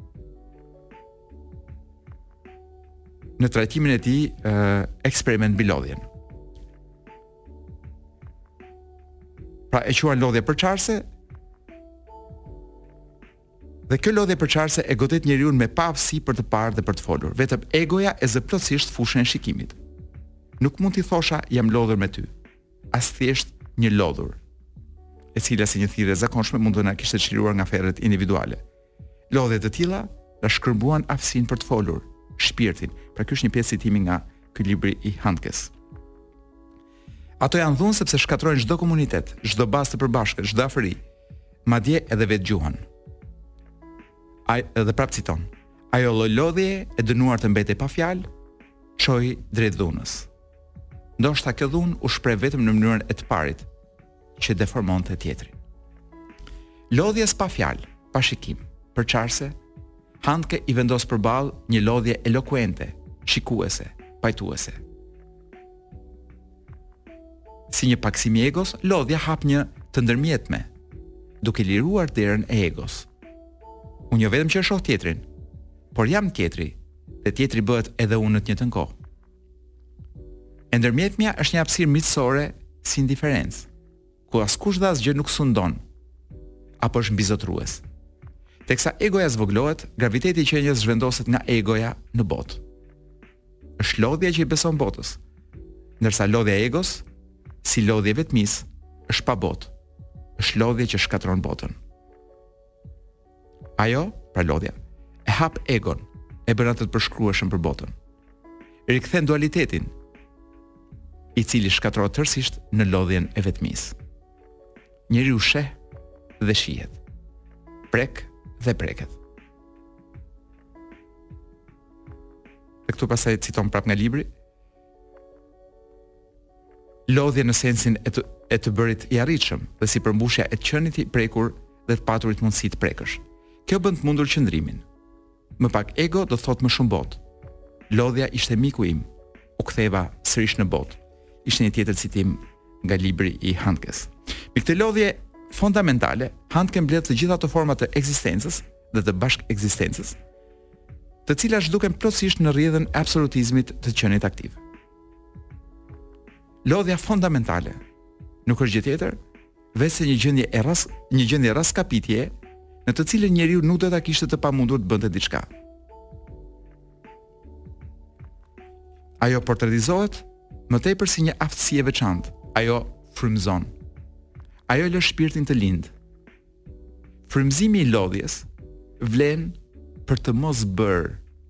Speaker 5: Në trajtimin e tij, eksperiment mbi lodhjen. Pra e quan lodhje përçarse. Dhe kjo lodhje përçarse e godet njeriu me pavësi për të parë dhe për të folur. Vetëm egoja e zë plotësisht fushën e shikimit. Nuk mund t'i thosha jam lodhur me ty. As thjesht një lodhur, e cila si një thirrje e zakonshme mund të na kishte çliruar nga ferret individuale. Lodhje të tilla na shkërbuan aftësinë për të folur, shpirtin. Pra ky është një pjesë citimi nga ky libri i Handkes. Ato janë dhunë sepse shkatrojnë çdo komunitet, çdo bazë të përbashkët, çdo afëri, madje edhe vetë gjuhën. Ai edhe prap citon. Ajo lloj lodhje e dënuar të mbetej pa fjalë, çoi drejt dhunës. Ndoshta kjo dhunë u shpreh vetëm në mënyrën e të parit, që deformonte tjetrin. Lodhjes pa fjalë, pa shikim, përçarse, Handke i vendos përballë një lodhje elokuente, shikuese, pajtuese. Si një paksim i egos, lodhja hap një të ndërmjetme, duke liruar derën e egos. Unë jo vetëm që e shoh tjetrin, por jam tjetri, dhe tjetri bëhet edhe unë në të njëjtën kohë. E ndërmjetmja është një hapësirë miqësore si indiferencë, ku askush dhe asgjë nuk sundon, apo është mbizotrues. Teksa egoja zvoglohet, graviteti i qenies zhvendoset nga egoja në botë. Është lodhja që i beson botës, ndërsa lodhja e egos, si lodhje vetmis, është pa botë. Është lodhje që shkatron botën. Ajo, pra lodhja, e hap egon, e bën atë të përshkrueshëm për botën. Rikthen dualitetin, i cili shkatrohet tërësisht në lodhjen e vetmisë. Njeriu sheh dhe shihet, prek dhe preket. Dhe këtu pasaj citon prap nga libri. Lodhje në sensin e të, e të bërit i arritshëm dhe si përmbushja e të qenit i prekur dhe të paturit mundësi të prekësh. Kjo bën të mundur qëndrimin. Më pak ego do thot më shumë botë. Lodhja ishte miku im, u ktheva sërish në botë. Ishte një tjetër citim nga libri i Handkes. Me këtë lodhje fondamentale, Handke mbledh të gjitha ato forma të ekzistencës dhe të bashk ekzistencës, të cilat zhduken plotësisht në rrjedhën e absolutizmit të qenit aktiv. Lodhja fondamentale nuk është gjë tjetër veçse një gjendje e ras, një gjendje raskapitje në të cilën njeriu nuk do ta kishte të pamundur të bënte diçka. Ajo portretizohet më tepër si një aftësi e veçantë. Ajo frymëzon. Ajo lë shpirtin të lindë. Frymëzimi i lodhjes vlen për të mos bërë.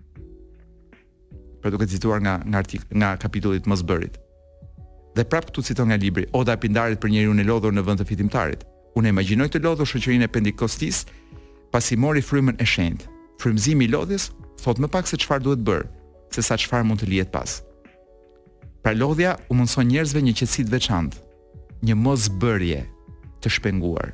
Speaker 5: Për duke cituar nga nga artik, nga kapitulli i mos bërit. Dhe prap këtu citon nga libri Oda e Pindarit për njeriu në lodhur në vend të fitimtarit. Unë imagjinoj të lodhur shoqërinë e Pentikostis pasi mori frymën e shenjtë. Frymëzimi i lodhjes thot më pak se çfarë duhet bërë, se sa çfarë mund të lihet pas. Pra lodhja u mundson njerëzve një qetësi të veçantë, një mosbërje të shpenguar.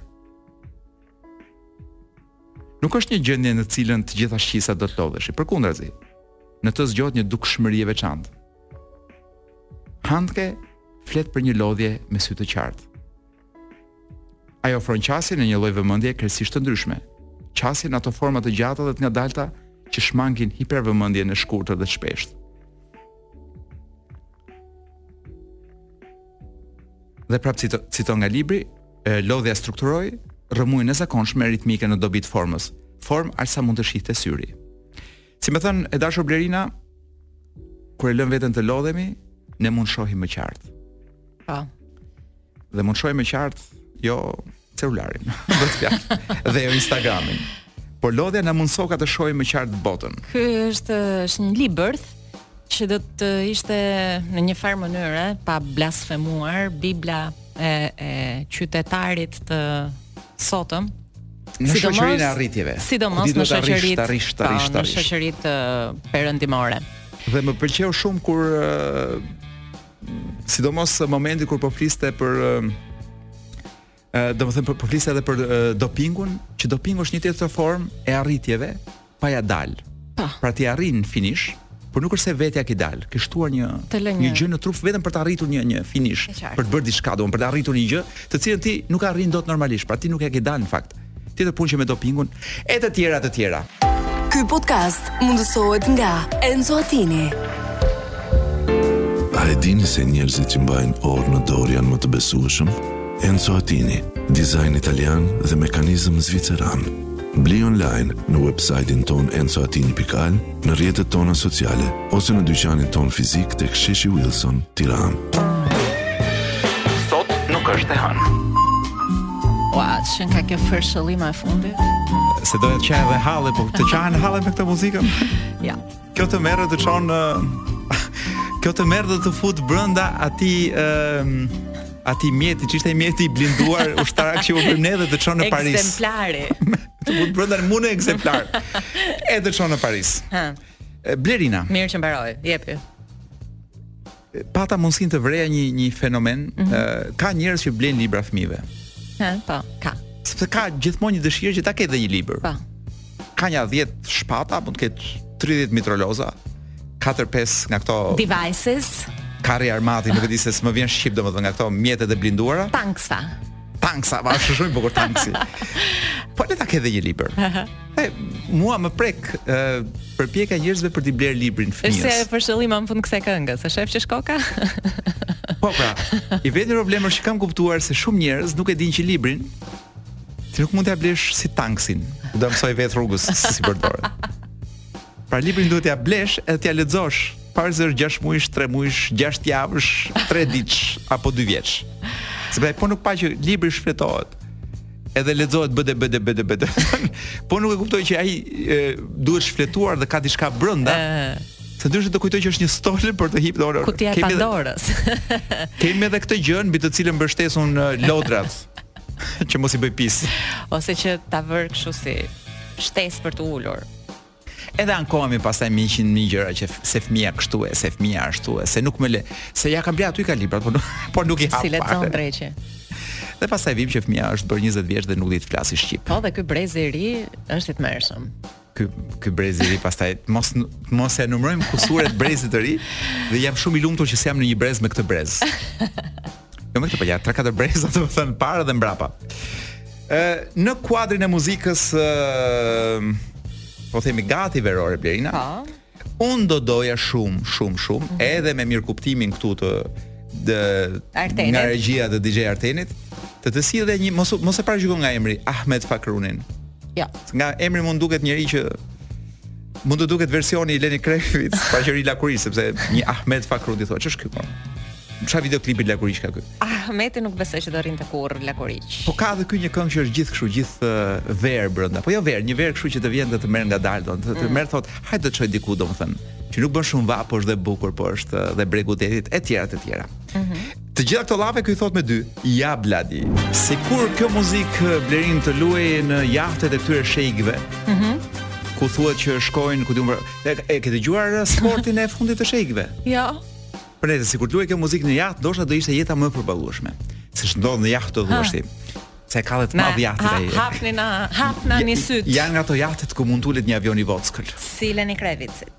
Speaker 5: Nuk është një gjendje në të cilën të gjitha shqisat do të lodheshin, përkundrazi, në të zgjohet një dukshmëri e veçantë. Handke flet për një lodhje me sy të qartë. Ajo ofron qasje në një lloj vëmendje krejtësisht të ndryshme. Qasje në ato forma të gjata dhe të ngadalta që shmangin hipervëmendjen e shkurtër dhe të shpeshtë. Dhe prap cito, citon nga libri, e, lodhja strukturoi rrëmujën e zakonshme ritmike në dobi të formës, formë aq sa mund të shihte syri. Si më thën e dashur Blerina, kur e lëm veten të lodhemi, ne mund shohim më qartë.
Speaker 4: Po.
Speaker 5: Dhe mund shohim më qartë jo celularin, vetë fjalë, dhe jo Instagramin. Por lodhja na mundson ka të shohim më qartë botën.
Speaker 4: Ky është është një libër që do të ishte në një farë mënyrë, pa blasfemuar, Bibla e, e qytetarit të sotëm.
Speaker 5: Në shoqërinë e arritjeve.
Speaker 4: Sidomos në shoqëritë
Speaker 5: të arrish, të arrish, të arrish.
Speaker 4: Në shoqëritë perëndimore.
Speaker 5: Dhe më pëlqeu shumë kur sidomos momenti kur po fliste për do të them po fliste edhe për dopingun, që dopingu është një tjetër formë e arritjeve pa ja dal. Pra ti arrin finish, por nuk është se vetja që dal, ke shtuar një një gjë në trup vetëm për të arritur një një finish, për të bërë diçka, domethënë për të arritur një gjë, të cilën ti nuk arrin dot normalisht, pra ti nuk e ke dal në fakt. Tjetër punë që me dopingun e të tjera të tjera.
Speaker 1: Ky podcast mundësohet nga Enzo Attini.
Speaker 2: A e dini se njerëzit që mbajnë orë në dorë janë më të besueshëm? Enzo Attini, dizajn italian dhe mekanizëm zviceran. Bli online në website-in ton enzo attini pikë al, në rrjetet tona sociale ose në dyqanin ton fizik tek Sheshi Wilson, Tiranë.
Speaker 3: Sot nuk është e hënë.
Speaker 4: Ua, që nga kjo fërshëllima e fundit.
Speaker 5: Se do të qajë edhe halle, po të qajnë halle me këtë muzikën?
Speaker 4: Ja.
Speaker 5: Kjo të merë të qonë... Kjo të merë dhe të fut brënda ati... Uh, ati mjeti, që ishte i mjeti i blinduar ushtarak që u bëm ne dhe të qonë në Paris.
Speaker 4: Eksemplari.
Speaker 5: Të fut brënda në mune eksemplar. E të qonë në Paris.
Speaker 4: Ha.
Speaker 5: Blerina.
Speaker 4: Mirë që mbaroj, jepi.
Speaker 5: Pata mundësin të vreja një, një fenomen, mm-hmm. uh, ka njerëz që blen libra fëmijëve.
Speaker 4: Ha, po, ka.
Speaker 5: Sepse ka gjithmonë një dëshirë që ta ketë dhe një libër.
Speaker 4: Po.
Speaker 5: Ka një dhjetë shpata, mund të ketë tridhjetë mitroloza, katër pesë nga këto
Speaker 4: devices,
Speaker 5: karri armati, nuk e di se s'më vjen shqip domethënë nga këto mjetet e blinduara.
Speaker 4: Tanksa.
Speaker 5: Tanksa, va është shumë bukur tanksi. Po le ta ketë dhe një libër. E, mua më prek uh, përpjekja e njerëzve për t'i bler librin fëmijës.
Speaker 4: Është se përshëllima në fund kësaj këngës, e shef që shkoka?
Speaker 5: Po pra, i vetë problemi është që kam kuptuar se shumë njerëz nuk e dinë që librin ti nuk mund t'ia blesh si tanksin. Do mësoj vetë rrugës si përdoret. Pra librin duhet t'ia blesh edhe t'ia lexosh parzër gjashtë muajsh, tre muajsh, gjashtë javësh, tre ditësh apo dy vjeç. Sepse po nuk pa që libri shfletohet. Edhe lexohet bëde bëde bëde bëde. Po nuk e kuptoj që ai duhet shfletuar dhe ka diçka brenda. Se ndryshe të kujtoj që është një stolë për të hipë dorë.
Speaker 4: Kutia e Pandorës.
Speaker 5: Kemi edhe këtë gjë mbi të cilën mbështesun lodrat. Që mos i bëj pis.
Speaker 4: Ose që ta vër kështu si shtesë për të ulur.
Speaker 5: Edhe ankohemi pastaj me një qind mijë gjëra që se fëmia kështu e, se fëmia ashtu e, se nuk më le, se ja kam bler aty ka librat, por por nuk i hap.
Speaker 4: Si lexon dreqi.
Speaker 5: Dhe pastaj vim që fëmia është bërë njëzet vjeç dhe nuk di të flasë shqip.
Speaker 4: Po dhe ky brez i ri është i tmerrshëm.
Speaker 5: Ky ky brez i ri pastaj mos mos e numërojmë kusuret brezit të ri dhe jam shumë i lumtur që s'jam në një brez me këtë brez. Jo me këtë po ja tre katër breza do të thënë para dhe mbrapa. Ë në kuadrin e muzikës ë po themi gati verore Blerina.
Speaker 4: Po.
Speaker 5: Unë do doja shumë, shumë, shumë, mm-hmm. edhe me mirë kuptimin këtu të dë, nga regjia të D J Artenit, të të si dhe një, mos, mos e paraqyko nga emri, Ahmet Fakrunin. Ja. Nga emri mund duket njëri që, mund të duket versioni i Leni Krevit, pa qëri Lakurish, sepse një Ahmet Fakrun i thua, që është ky po? Çfarë videoklipi Lakurish ka ky?
Speaker 4: Ahmeti nuk besoj që do rrinte kurr Lakurish.
Speaker 5: Po ka edhe ky një këngë që është gjithë kështu, gjithë uh, verë brenda. Po jo verë, një verë kështu që të vjen dhe të merr ngadalë, do të, të mm. merr thot, hajde të çoj diku domethënë, që nuk bën shumë vap, por është dhe bukur, po është dhe bregu i detit e tjera të tjera. Mm-hmm. Të gjitha këto llave ky thot me dy, ja bladi. Sikur kjo muzikë Blerin të luajë në jahtet e këtyre shejkëve. Mhm. Ku thuhet që shkojnë, ku diun, e, e ke dëgjuar sportin e fundit të shejkëve?
Speaker 4: Jo.
Speaker 5: Për ne, sikur të luaj kjo muzikë në jahtë, ndoshta do ishte jeta më e përballueshme. Se ç'ndodh në jahtë të thuash ti. Se ka dhe të madh jahtë ai.
Speaker 4: Hapni na, hapna një syt.
Speaker 5: Janë nga ato jahtet ku mund tulet një avion i vockël.
Speaker 4: Si Leni Krevicit.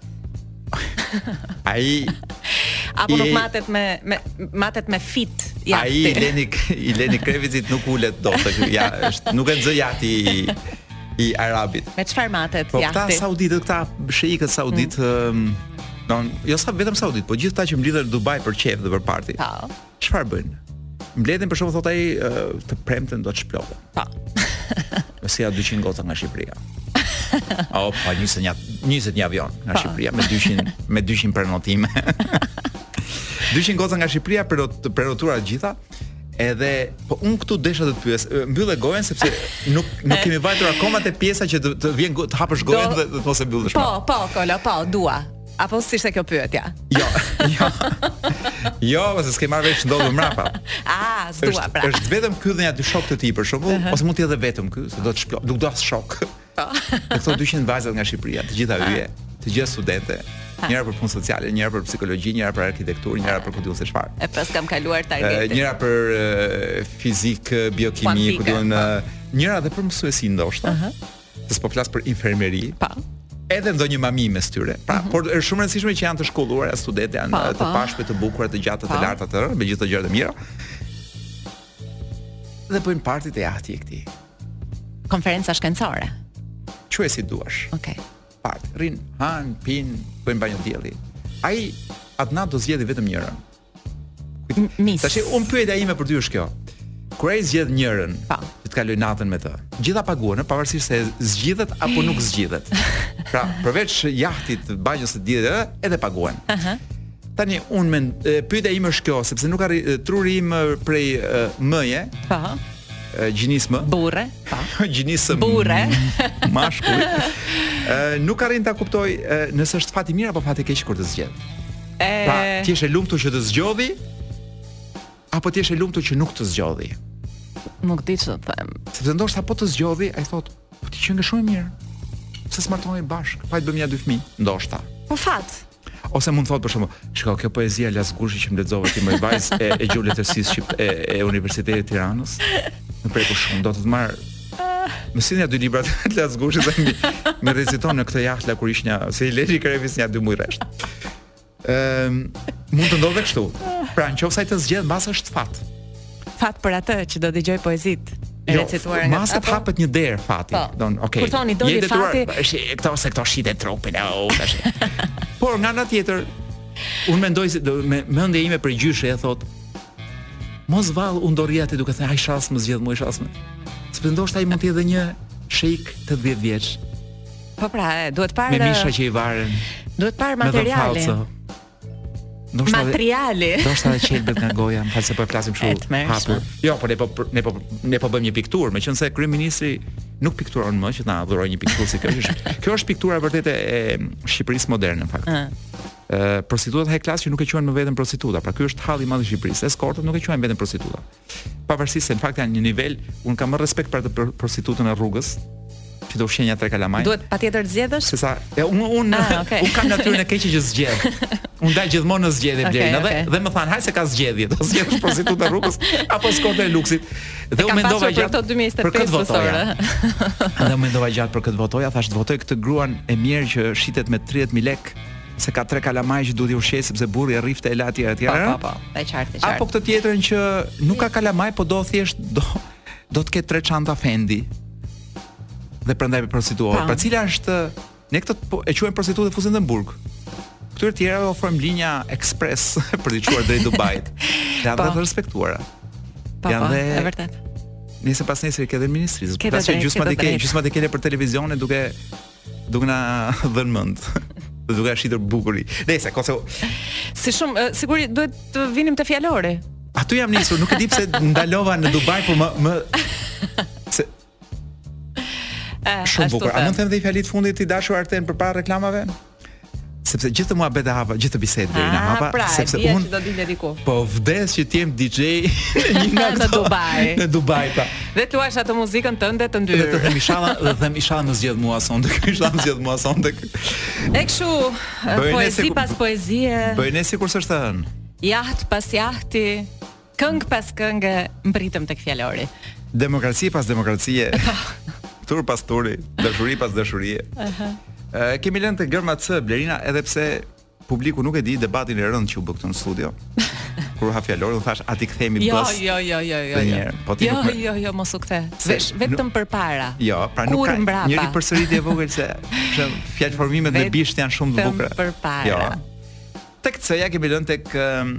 Speaker 5: Ai
Speaker 4: apo nuk matet me me matet me fit jahti.
Speaker 5: Ai Leni i Leni Krevicit nuk ulet dot tek ja, është nuk e nxë jahti i, i arabit.
Speaker 4: Me çfarë matet
Speaker 5: po,
Speaker 4: jahti? Po
Speaker 5: këta sauditët, këta sheikët saudit mm. um, Don, jo sa vetëm saudit, po gjithë ata që mbledhen në Dubai për qef dhe për party. Po. Çfarë bëjnë? Mbledhen për shkak thotë ai të premten do të shploten.
Speaker 4: Po.
Speaker 5: Ose ja dyqind goca nga Shqipëria. Oh, pa njëse një njëse një avion nga Shqipëria me dyqind me dyqind prenotime. dyqind goca nga Shqipëria për për rotura të gjitha. Edhe po un këtu desha të të pyes, mbyllë gojen sepse nuk nuk kemi vajtur akoma te pjesa që të, të vjen të hapësh gojen dhe të mos e mbyllësh.
Speaker 4: Po, po, Kola, po, dua. Apo si ishte kjo pyetja?
Speaker 5: Jo, jo. Jo, se s'ke marrë vesh ndodhur mrapa.
Speaker 4: Ah, s'dua pra.
Speaker 5: Është vetëm ky dhe ja dy shok të tij për shembull, uh -huh. ose mund të jetë vetëm ky, se do të shplo, nuk do as shok. Po. Këto dyqind vajzat nga Shqipëria, të gjitha hyje, të gjitha studente. Njëra për punë sociale, njëra për psikologji, njëra për arkitekturë, njëra për kujtun se çfarë.
Speaker 4: E pas kam kaluar targetin.
Speaker 5: Njëra për uh, fizik, biokimi, kujtun, uh, njëra edhe për mësuesi ndoshta. Ëh. Uh -huh. S'po flas për infermeri. Po. Edhe ndonjë mami mes tyre. Pra, uh -huh. por është shumë e rëndësishme që janë të shkolluara, studentë janë pa, të pashme, të bukura, të gjata, të larta, të rëndë, me gjithë të gjërat e mira. Dhe bëjnë partit e jahti e këtij.
Speaker 4: Konferenca shkencore.
Speaker 5: Quaj si duash.
Speaker 4: Okej. Okay.
Speaker 5: Part, rin, han, pin, bëjnë banjë dielli. Ai atë natë do zgjedhë vetëm njërin. Tash un pyetja ime për ty është kjo. Kur ai zgjedh njërin, që të kaloj natën me të. Gjitha paguhen, pavarësisht se zgjidhet apo nuk zgjidhet. Pra, përveç jahtit, banjës së diellit, edhe paguhen. Ëh. Uh-huh. Tani un me pyetja ime është kjo, sepse nuk arri truri im prej uh, më-je. Po. Gjinismë.
Speaker 4: Burre.
Speaker 5: Po. Gjinisëm.
Speaker 4: Burre.
Speaker 5: Mashkull. Uh, nuk arrin ta kuptoj uh, nëse është fati mirë apo fati keq kur të zgjedh. E... Pra, ti je lumtur që të zgjodhi apo ti je lumtur që nuk të zgjodhi?
Speaker 4: Nuk di ç'të them.
Speaker 5: Sepse ndoshta po të zgjodhi, ai thot, po ti qenë shumë mirë. Pse smartoni bashk? Pa të bëjmë ja dy fëmijë, ndoshta.
Speaker 4: Po fat.
Speaker 5: Ose mund thot për shembull, shikoj kjo poezia Lasgushi që më lexova ti më vajz e, e gjuhë letërsisë shqip e, e Universitetit të Tiranës. Më preku shumë, do të të marr më sinja dy libra të Lasgushit dhe mi, mi reziton në këtë jahtla kur ish një, se i Leri Krevis një dy muj rresht. Ëm, mund të ndodhe kështu. Pra, nëse ai të zgjedh, mbas është fat.
Speaker 4: Fat për atë që do dëgjoj poezitë. E
Speaker 5: jo,
Speaker 4: recituar nga
Speaker 5: mbas të hapet një derë fati. Don, okay.
Speaker 4: Kur thoni doli fati,
Speaker 5: këto se këto shitet trupin e u tash. Por nga ana tjetër, unë mendoj se me mendja ime për gjyshe e thot, mos vall u ndorri aty duke thënë ai shas më zgjedh mua shas më. Sepse ndoshta ai mund të jetë një sheik të dhjetë vjeç.
Speaker 4: Po pra, duhet parë
Speaker 5: me misha që i varen.
Speaker 4: Duhet parë materiale.
Speaker 5: Ndoshta
Speaker 4: materiale.
Speaker 5: Ndoshta edhe qelbet nga goja, më fal se po e flasim kështu hapur. Jo, po ne po ne po ne po bëjmë një pikturë, meqense kryeministri nuk pikturon më që na dhuroi një pikturë si kjo. Kjo është piktura vërtet e Shqipërisë moderne në fakt. Ëh. Ë prostitutat high class që nuk e quajnë më vetëm prostituta, pra ky është halli i madh i Shqipërisë. Eskortët nuk e quajnë vetëm prostituta. Pavarësisht se në fakt janë një nivel, un kam më respekt për atë prostitutën e rrugës, që do ushqenja tre kalamaj.
Speaker 4: Duhet patjetër të zgjedhësh?
Speaker 5: Se sa, e, un un ah, okay. un kam natyrën e keqe që zgjedh. Un dal gjithmonë në zgjedhje okay, Blerina okay. dhe dhe më than, haj se ka zgjedhje, do zgjedhësh prostitutë rrugës apo skortën e luksit. Dhe u mendova gjatë
Speaker 4: për këtë votoja.
Speaker 5: Dhe u mendova gjatë për këtë votoja, thash të votoj këtë gruan e mirë që shitet me tridhjetë mijë lekë, se ka tre kalamaj që duhet i ushqej sepse burri e rrifte e la etj etj.
Speaker 4: Po po po, e qartë, e qartë.
Speaker 5: Apo këtë tjetrën që nuk ka kalamaj, po do thjesht do do të ketë tre çanta Fendi. Dhe prandaj prostituohet. Pra cila është ne këtë e quajmë prostitutë fusin në burg. Këtyre tjera ofrojmë linja ekspres për të çuar drejt Dubait. Janë dhe të respektuara.
Speaker 4: Janë dhe e vërtet.
Speaker 5: Nëse pas nesër ke edhe ministrisë, pasi gjysma të ke, gjysma të kele për televizion duke duke na dhënë mend. Duke shitur bukuri. Nëse kose
Speaker 4: si shumë sigurisht duhet të vinim te fjalori.
Speaker 5: Aty jam nisur, nuk e di pse ndalova në Dubai, por më më se shumë bukur. A mund të them dhe i fjalit fundit të dashur Arten përpara reklamave? Sepse gjithë mua beta hapa, gjithë bisedë deri na hapa,
Speaker 4: pra,
Speaker 5: sepse
Speaker 4: unë do dilë diku.
Speaker 5: Po vdes që të jem D J një nga
Speaker 4: në Dubai.
Speaker 5: Në Dubai pa.
Speaker 4: Dhe të luash atë muzikën tënde të ndyrë.
Speaker 5: Dhe të them inshallah, dhe them inshallah më zgjedh mua sonte, inshallah më zgjedh mua sonte.
Speaker 4: E kështu, poezi pas poezie.
Speaker 5: Bëjnë sikur s'është thënë.
Speaker 4: Jaht pas jahti, këngë pas këngë, mbritëm tek fjalori.
Speaker 5: Demokraci pas demokracie. Tur pas turi, dashuri pas dashurie. Ëh. Uh, kemi lënë të gërma të Blerina, edhe pse publiku nuk e di debatin e rënd që u bë këtu në studio. Kur ha fjalor, u thash, a ti kthehemi bës?
Speaker 4: Jo, jo, jo, jo, jo.
Speaker 5: Jo, po ti
Speaker 4: jo,
Speaker 5: nuk.
Speaker 4: Jo, jo, mos u kthe. Vesh vetëm përpara.
Speaker 5: Jo, pra nuk ka njëri përsëritje e vogël se fjalë formimet me bisht janë shumë të bukura.
Speaker 4: Përpara.
Speaker 5: Jo. Tek C-ja kemi lënë tek um,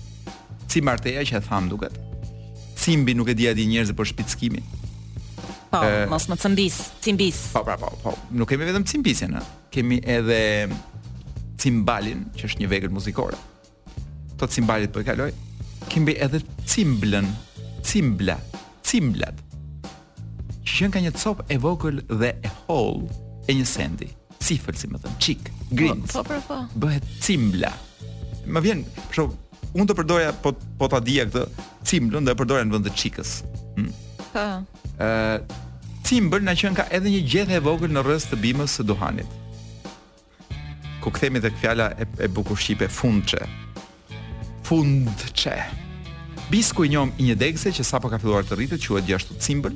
Speaker 5: Cim Marteja që e tham duket. Cimbi nuk e di a di njerëz për shpickimi.
Speaker 4: Po, e, mos më cëmbis, cimbis.
Speaker 5: Po, po, po, po. Nuk kemi vetëm cimbisjen, ë. Kemi edhe cimbalin, që është një vegël muzikore. To cimbalit po e kaloj. Kemi edhe cimblën, cimbla, cimblat. Që ka një copë e vogël dhe e holl e një sendi. Cifël, si më thënë, çik, grinc.
Speaker 4: Po, po, po.
Speaker 5: Bëhet cimbla. Më vjen, për shkak, unë do përdoja po po ta dija këtë cimblën do e përdoja në vend të çikës. Hm.
Speaker 4: Po.
Speaker 5: Ë, cimbël na qen ka edhe një gjethe e vogël në rreth të bimës së duhanit. Ku kthehemi tek fjala e, e bukur shqipe fundçe. Fundçe. Bisku i njom i një degse që sapo ka filluar të rritet, quhet gjashtu cimbël.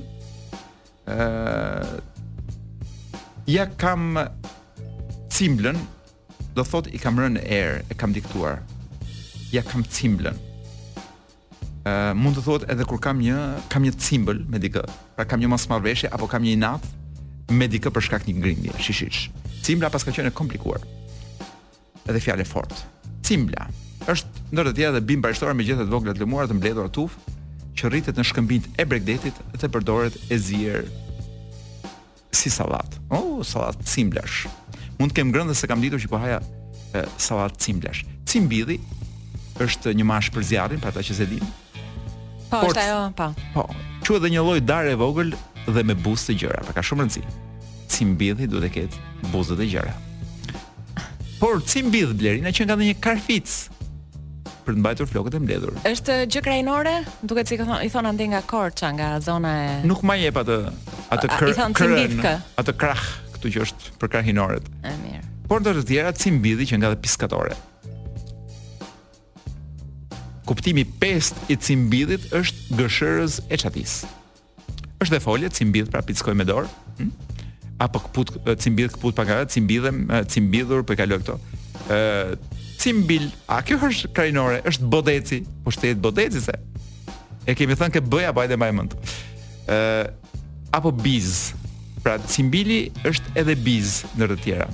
Speaker 5: Ë, ja kam cimblën, do thot i kam rënë në erë, e kam diktuar. Ja kam cimblën. Ë, uh, mund të thot edhe kur kam një kam një cimbël me dikë. Pra kam një mosmarrveshje apo kam një inat me dikë për shkak një grindje, shishish. Cimbla pas ka qenë e komplikuar. Edhe fjalë fort. Cimbla është ndër të tjera dhe bim barishtore me gjethe të vogla të lëmuara të mbledhura tuf, që rritet në shkëmbinjt e Bregdetit dhe përdoret e zier si sallat. Oh, sallat cimblash. Mund të kem ngrënë se kam ditur që po haja e, sallat cimblash. Cimbidhi është një mash për zjarrin, për ata që se dinë.
Speaker 4: Po, është ajo, po.
Speaker 5: Po, quhet edhe një lloj dare e vogël dhe me buzë të gjëra, pra ka shumë rëndësi. Cimbidhi duhet të ketë buzë të gjëra. Por cimbidh Blerina që nga dhe një karfic për të mbajtur flokët e mbledhur.
Speaker 4: Është gjë krajinore? Duket si i thon ande nga Korça, nga zona e
Speaker 5: Nuk më jep atë atë kërën, atë krah, këtu që është për krahinoret.
Speaker 4: E mirë.
Speaker 5: Por ndër të tjera cimbidhi që nga dhe piskatore. Kuptimi pest i cimbidhit është gëshërës e çatis. Është dhe folje cimbidh pra pickoj me dorë, hm? Apo kput cimbidh kput pagaret, cimbidhem, cimbidhur po e kaloj këto. Ë cimbil, a kjo është krajinore, është bodeci, po shtetet bodeci se. E kemi thënë ke bëja pa edhe më mend. Ë apo biz. Pra cimbili është edhe biz ndër të tjera.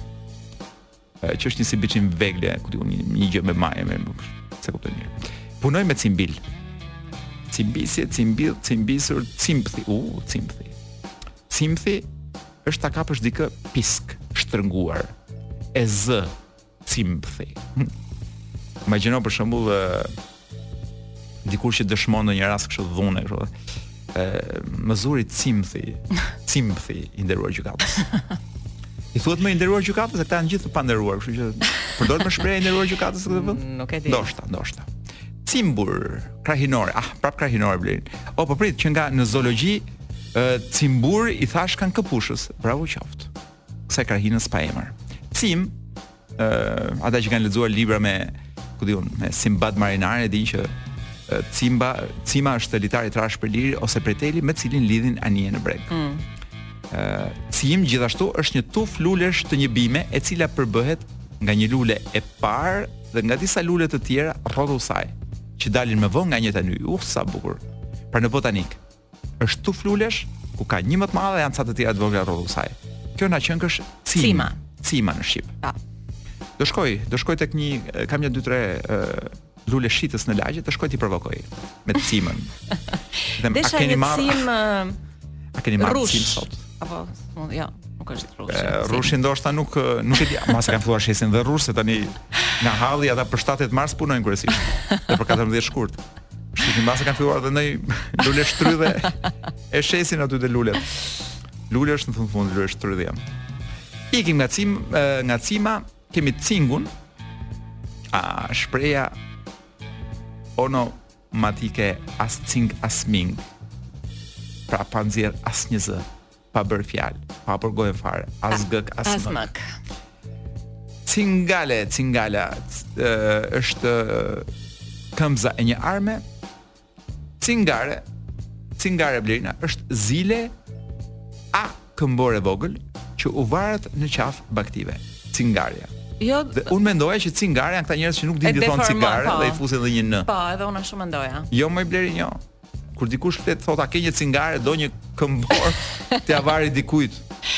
Speaker 5: Ë që është një si biçim vegle, ku diun një, një gjë me maje me se kuptoj mirë. Punoj me cimbil. Cimbisje, cimbill, cimbisur, cimpthi, u, uh, cimpthi. Cimpthi është ta kapësh dikë pisk, shtrënguar. E z cimpthi. Imagjino për shembull dikur që dëshmon në një rast kështu dhune kështu. Ë mëzuri cimpthi, cimpthi i nderuar gjykatës. I thuhet më i nderuar gjykatës, se këta janë gjithë të panderuar, kështu që përdor më shprehje i nderuar gjykatës këtë vend?
Speaker 4: Nuk e di.
Speaker 5: Ndoshta, ndoshta. Cimbur, krahinor, ah, prap krahinor blen. O po prit që nga në zoologji uh, cimbur i thash kanë këpushës. Bravo qoftë. Kësaj krahinës pa emër. Cim, uh, ata që kanë lexuar libra me, ku diun, me Simbad Marinare e dinë që uh, cimba, cima është litar i trash për liri ose preteli me cilin lidhin anije në breg. Mm. Uh, cim gjithashtu është një tuf lulesh të një bime e cila përbëhet nga një lule e parë dhe nga disa lule të tjera rrotulл saj, që dalin me vonë nga një tany. Uh, sa bukur. Pra në botanik është tuf lulesh ku ka një më të madhe dhe janë ca të tjera të vogla rrotulll saj. Kjo na qen kësh cim.
Speaker 4: Cima.
Speaker 5: Cima në shqip.
Speaker 4: Pa.
Speaker 5: Do shkoj, do shkoj tek një kam një dy tre uh, lule shitës në lagje, të shkoj ti provokoj me cimën. Dhe a keni marrë cim, uh, a keni marrë cim sot?
Speaker 4: Apo, jo, nuk është rrush.
Speaker 5: Rrushi ndoshta nuk nuk e di, mas kanë filluar shesin dhe rrush se tani nga halli ata për shtatet mars punojnë kryesisht. Dhe për katërmbëdhjetë shkurt. Kështu që mbase kanë filluar dhe ndonjë lule shtrydhe e shesin aty te lulet. Lule është në fund fund lule shtrydhe. Ikim nga cim, nga cima, kemi cingun. A shpreha onomatike as cing as ming. Pra pa nxjerr asnjë zë, pa bërë fjalë, pa përgojën fare, as gëk, as, as mëk. Cingale, cingala, uh, është uh, këmbza e një arme. Cingare, cingare Blerina, është zile a këmbore vogël që u varet në qafë baktive. Cingarja.
Speaker 4: Jo,
Speaker 5: dhe unë mendoja që cingare janë këta njerëz që nuk dinë të thonë cigare dhe i fusin edhe një n.
Speaker 4: Po, edhe unë ashtu mendoja.
Speaker 5: Jo më Blerina, jo. Kur dikush flet thotë a ke një cingare, do një këmbor të avari dikujt.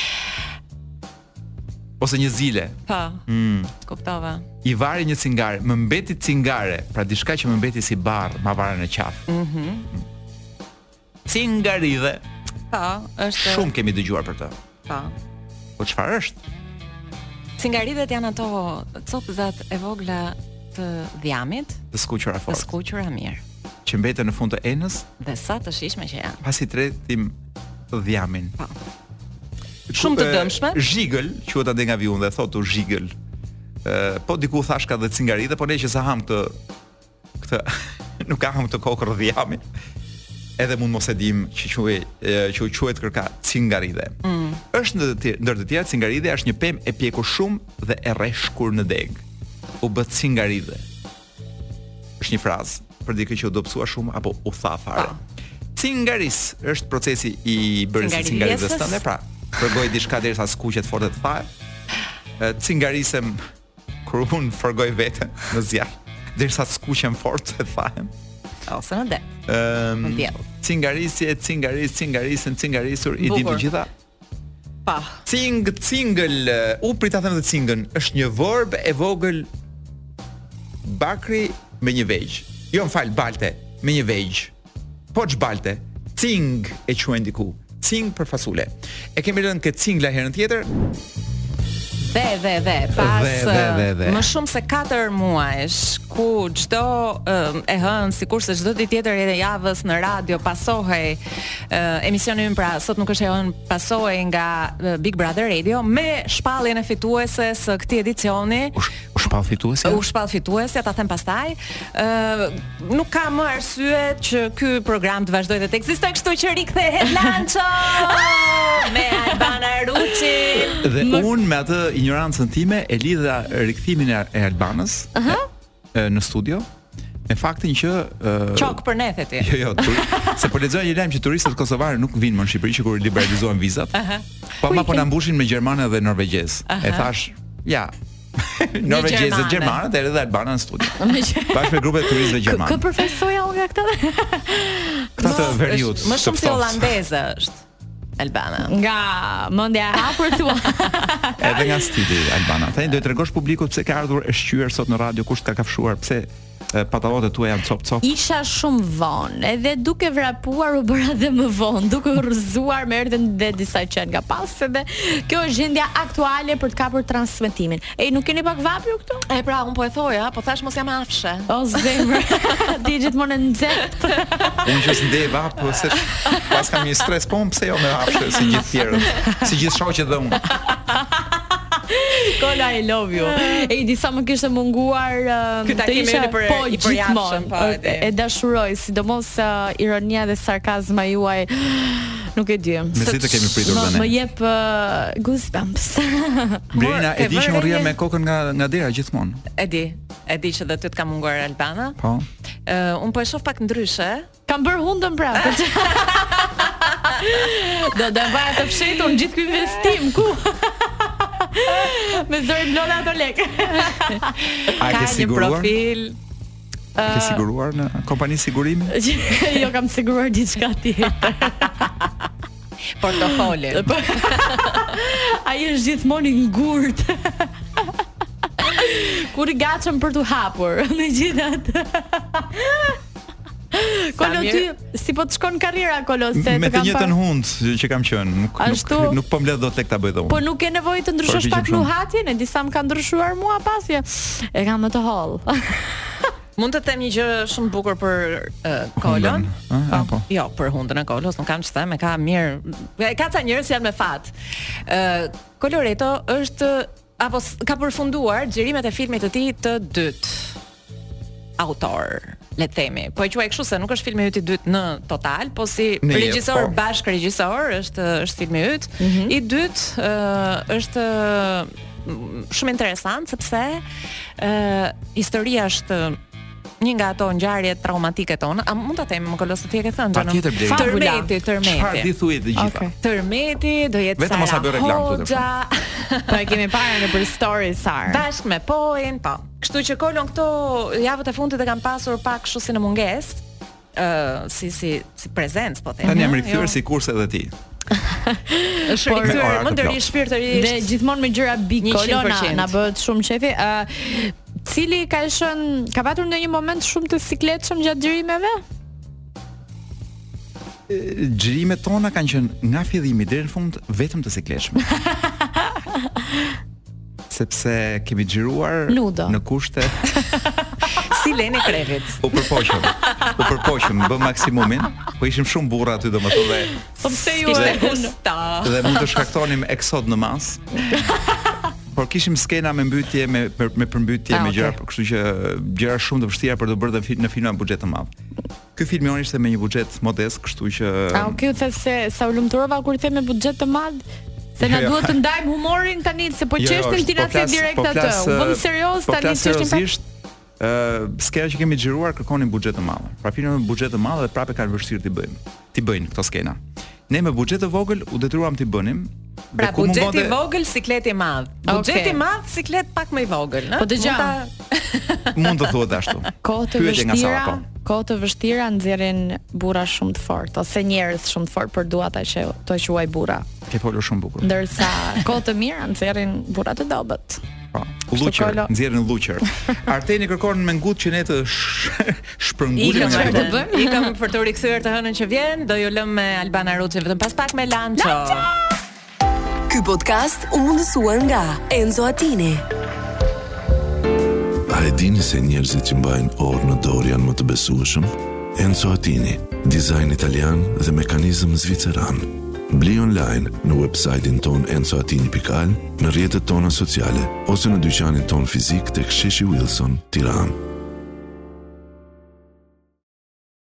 Speaker 5: Ose një zile.
Speaker 4: Po. Mm. Kuptova.
Speaker 5: I vari një cingare, më mbeti cingare, pra diçka që më mbeti si barr, ma vara në qafë. Mhm. Mm Cingaridhe.
Speaker 4: Po, është
Speaker 5: Shumë kemi dëgjuar për të.
Speaker 4: Po.
Speaker 5: Po çfarë është?
Speaker 4: Cingaridet janë ato copëzat e vogla të dhjamit,
Speaker 5: Të skuqura
Speaker 4: të
Speaker 5: fort.
Speaker 4: skuqura mirë.
Speaker 5: Që mbeten në fund të enës,
Speaker 4: Dhe sa të shishme që janë.
Speaker 5: pasi tretim dhjamin.
Speaker 4: Po. Shumë të
Speaker 5: E,
Speaker 4: dëmshme.
Speaker 5: Zhigël, quhet ande nga viun dhe thotu zhigël. Ë, po diku thash ka dhe cingaride, po ne që sa ham këtë këtë nuk ka ham të kokër dhjami. Edhe mund mos e dim që quhej që u quhet kërka cingaride. Mm. Është ndër të tjerë, ndër të tjera cingaride është një pemë e pjekur shumë dhe e rreshkur në deg. U bë cingaride. Është një frazë për dikë që u dobësua shumë apo u tha fare. Cingaris është procesi i bërjes së cingaridës tënde, pra. Fërgoj diçka derisa skuqet fort të thahet. Cingarisem kur unë fërgoj veten në zjarr, derisa skuqem fort të thahem.
Speaker 4: Ose në det.
Speaker 5: Ëm,
Speaker 4: Në diell.
Speaker 5: cingarisje, cingaris, cingarisën, cingarisur, i dim të
Speaker 4: Bukur.
Speaker 5: gjitha.
Speaker 4: Pa.
Speaker 5: Cing, cingël, u prita them të cingën, është një vorb e vogël bakri me një vejgj. Jo, më fal, balte, me një vejgj. Po ç'balte? Cing e quajnë diku. Cing për fasule. E kemi rënë këtë cingla herën tjetër.
Speaker 4: Dhe, dhe, dhe, pas
Speaker 5: Dhe, dhe, dhe, dhe.
Speaker 4: më shumë se katër muajsh, ku çdo uh, e hënë, sikurse çdo ditë tjetër e javës në radio pasohej uh, emisioni ynë, pra sot nuk është e hënë, pasohej nga uh, Big Brother Radio me shpalljen e fituese së këtij edicioni.
Speaker 5: U, sh- u shpall fituesja?
Speaker 4: U shpall fituesja, ta them pastaj. Ë nuk ka më arsye që ky program të vazhdojë dhe të ekzistojë, kështu që rikthehet Lanço me Albana Ruçi.
Speaker 5: Dhe unë me atë ignorancën time e lidha rikthimin e e Albanës e, në studio me faktin që uh,
Speaker 4: Qok për ne the ti.
Speaker 5: Jo, jo, tur, se po lexoj një lajm që turistët kosovarë nuk vinë më në Shqipëri që kur liberalizohen vizat. Po ma po na mbushin me gjermanë dhe norvegjez. E thash, ja, norvegjezët,
Speaker 4: Gjermane.
Speaker 5: gjermanët edhe Albana në studio. Bashkë me grupe turistëve
Speaker 6: Kë
Speaker 5: gjermanë.
Speaker 6: përfaqësoja unë nga këta?
Speaker 5: Këta të veriut.
Speaker 4: Më
Speaker 5: të
Speaker 4: shumë si
Speaker 5: ftohtë.
Speaker 4: holandeze është Albana.
Speaker 6: Nga mendja e hapur thua.
Speaker 5: Edhe nga stili Albana. Tani do të tregosh publikut pse ka ardhur e shqyer sot në radio, kush ka kafshuar, pse e, pantallonat e tua janë cop cop.
Speaker 6: Isha shumë vonë, edhe duke vrapuar u bëra dhe më vonë, duke u rrëzuar më erdhën dhe disa qenë nga pas, edhe kjo është gjendja aktuale për të kapur transmetimin. E nuk keni pak vap ju këtu?
Speaker 4: E pra, unë po e thoja, po thash mos jam afshe.
Speaker 6: O zemër, ti gjithmonë në nxehtë.
Speaker 5: Unë që s'ndeva, po se pas kam një stres, po unë pse jo me hapshë si gjithë tjerët, si gjithë shoqet dhe unë.
Speaker 6: Kola, I love you. E i disa më kishte munguar uh,
Speaker 4: Ky takimi
Speaker 6: të isha-
Speaker 4: ynë për-
Speaker 6: po
Speaker 4: i përjashtëm,
Speaker 6: gjithmonë.
Speaker 4: po, e di.
Speaker 6: E dashuroj, sidomos uh, ironia dhe sarkazma juaj. Nuk e di.
Speaker 5: Me si të kemi pritur
Speaker 6: Më-
Speaker 5: dhe ne.
Speaker 6: Më jep uh, goosebumps.
Speaker 5: Blerina,
Speaker 4: ke
Speaker 5: e di që
Speaker 4: vënë
Speaker 5: unë rria
Speaker 4: një-
Speaker 5: me kokën nga nga dera gjithmonë.
Speaker 4: E di, e di që dhe ty të ka munguar Albana.
Speaker 5: Po.
Speaker 4: Uh, unë po e shoh pak ndryshe.
Speaker 6: Kam bërë hundën pra. Do do bëja të fshetur në gjithë ky investim ku. Me zërin blona ato lekë.
Speaker 5: A
Speaker 4: Ka
Speaker 5: ke
Speaker 4: një
Speaker 5: siguruar?
Speaker 4: profil.
Speaker 5: Ke siguruar në kompani sigurimi?
Speaker 6: Jo, kam siguruar diçka tjetër.
Speaker 4: Portofoli.
Speaker 6: Ai është gjithmonë i ngurtë. Kur i gatshëm për t'u hapur, megjithatë. Kolo
Speaker 4: mirë.
Speaker 6: ty, si po të shkon karriera Kolo, se
Speaker 5: Me
Speaker 6: të
Speaker 5: të
Speaker 6: kam
Speaker 5: njëjtën
Speaker 6: parë.
Speaker 5: hund që kam qenë, nuk
Speaker 6: Ashtu?
Speaker 5: nuk nuk po mbledh dot tek ta bëj dhe
Speaker 6: Po
Speaker 5: unë.
Speaker 6: nuk ke nevojë të ndryshosh
Speaker 5: Përpiqem
Speaker 6: pak
Speaker 5: shumë.
Speaker 6: nuhatjen, e disa më kanë ndryshuar mua pasje. E kam më të holl.
Speaker 4: Mund të them një gjë shumë bukur për uh, Kolon.
Speaker 5: Hundën, ë? A, po.
Speaker 4: Jo, për hundën e Kolos, nuk kam që them, e ka mirë. E ka ca njerëz që janë me fat. Ë uh, Coloretto është apo s- ka përfunduar xhirimet e filmit të tij të dytë. Autor, le të themi. Po e quaj kështu se nuk është filmi yt i dytë në total, po si
Speaker 5: Në jetë,
Speaker 4: regjisor
Speaker 5: po.
Speaker 4: bashkë regjisor është është filmi yt.
Speaker 6: Mhm.
Speaker 4: I dytë ë është mm, shumë interesant sepse ë historia është një nga ato ngjarjet traumatike tonë. A mund ta them më Kolos se ti e ke thënë Xhanom?
Speaker 5: Patjetër, Bleri.
Speaker 4: Tërmeti,
Speaker 5: Çfarë
Speaker 4: tërmeti.
Speaker 5: di thuaj të gjitha?
Speaker 6: Okej.
Speaker 4: Tërmeti do jetë
Speaker 5: Vetëm mos
Speaker 4: Sara
Speaker 5: ha bërë reklam këtu,
Speaker 4: Hoxha.
Speaker 6: Po e kemi parë në për story Sar.
Speaker 4: Bashkë me Poin, po. Kështu që Kolon këto javët e fundit e kam pasur pak kështu si në mungesë. Ë si si si prezencë po them.
Speaker 5: Tani jam
Speaker 4: ja,
Speaker 5: rikthyer
Speaker 4: jo.
Speaker 5: si kurse edhe ti.
Speaker 4: Është
Speaker 6: Por-
Speaker 4: rikthyer
Speaker 5: Me orar të
Speaker 4: mëndërisht
Speaker 5: plot.
Speaker 4: shpirtërisht.
Speaker 6: Dhe gjithmonë me gjëra big
Speaker 4: njëqind
Speaker 6: Kolona
Speaker 4: përqind.
Speaker 6: na bëhet shumë qefi. Ë cili ka qenë ka patur ndonjë moment shumë të sikletshëm gjatë xhirimeve?
Speaker 5: Xhirimet tona kanë qenë nga fillimi deri në fund vetëm të sikletshme. Sepse kemi xhiruar
Speaker 6: Nudo.
Speaker 5: Në kushte
Speaker 4: si Leni Krevit.
Speaker 5: U përpoqëm. U përpoqëm, bëm maksimumin, po ishim shumë burra aty domethënë dhe
Speaker 6: po pse ju e gusta?
Speaker 5: Dhe mund të shkaktonim eksod në mas. Por kishim skena me mbytje, me me përmbytje, me gjëra, kështu që gjëra shumë të vështira për të bërë në filma me buxhet të madh. Ky film jon ishte me një buxhet modest, kështu që
Speaker 6: A okay, u the se sa u lumturova kur the me buxhet të madh? Se na duhet të ndajmë humorin tani, se po qeshnim ti na the direkt atë. U bëm serioz tani çeshtim.
Speaker 5: Ë, skena që kemi xhiruar kërkonin buxhet të madh. Pra filma me buxhet të madh dhe prapë kanë vështirë ti bëjmë. Ti bëjnë këto skena. Ne me buxhet të vogël u detyruam ti bënim.
Speaker 4: Pra buxheti i vogël, sikleti i madh. Buxheti i madh, siklet pak më i vogël, ëh?
Speaker 6: Po dëgjoj.
Speaker 5: Mund të thuhet ashtu.
Speaker 6: Kohë të vështira, kohë të vështira nxjerrin burra shumë të fortë ose njerëz shumë të fortë për duata që to quaj burra.
Speaker 5: Ke folur shumë bukur.
Speaker 6: Ndërsa kohë të mira nxjerrin burra të dobët.
Speaker 5: Po, luqër, nxjerrin luqër. Arteni kërkon me ngut që ne të shpërngulim
Speaker 4: me këtë. Ikëm për të rikthyer të hënën që vjen, do ju lëm me Albana Ruçi vetëm pas pak me Lanço.
Speaker 1: Ky podcast u mundësuar nga Enzo Attini.
Speaker 2: A e dini se njerëzit që mbajnë orë në dorë janë më të besueshëm? Enzo Attini, dizajn italian dhe mekanizëm zviceran. Bli online në website-in ton enzo attini pikal, në rrjetet tona sociale ose në dyqanin ton fizik tek Sheshi Wilson, Tiranë.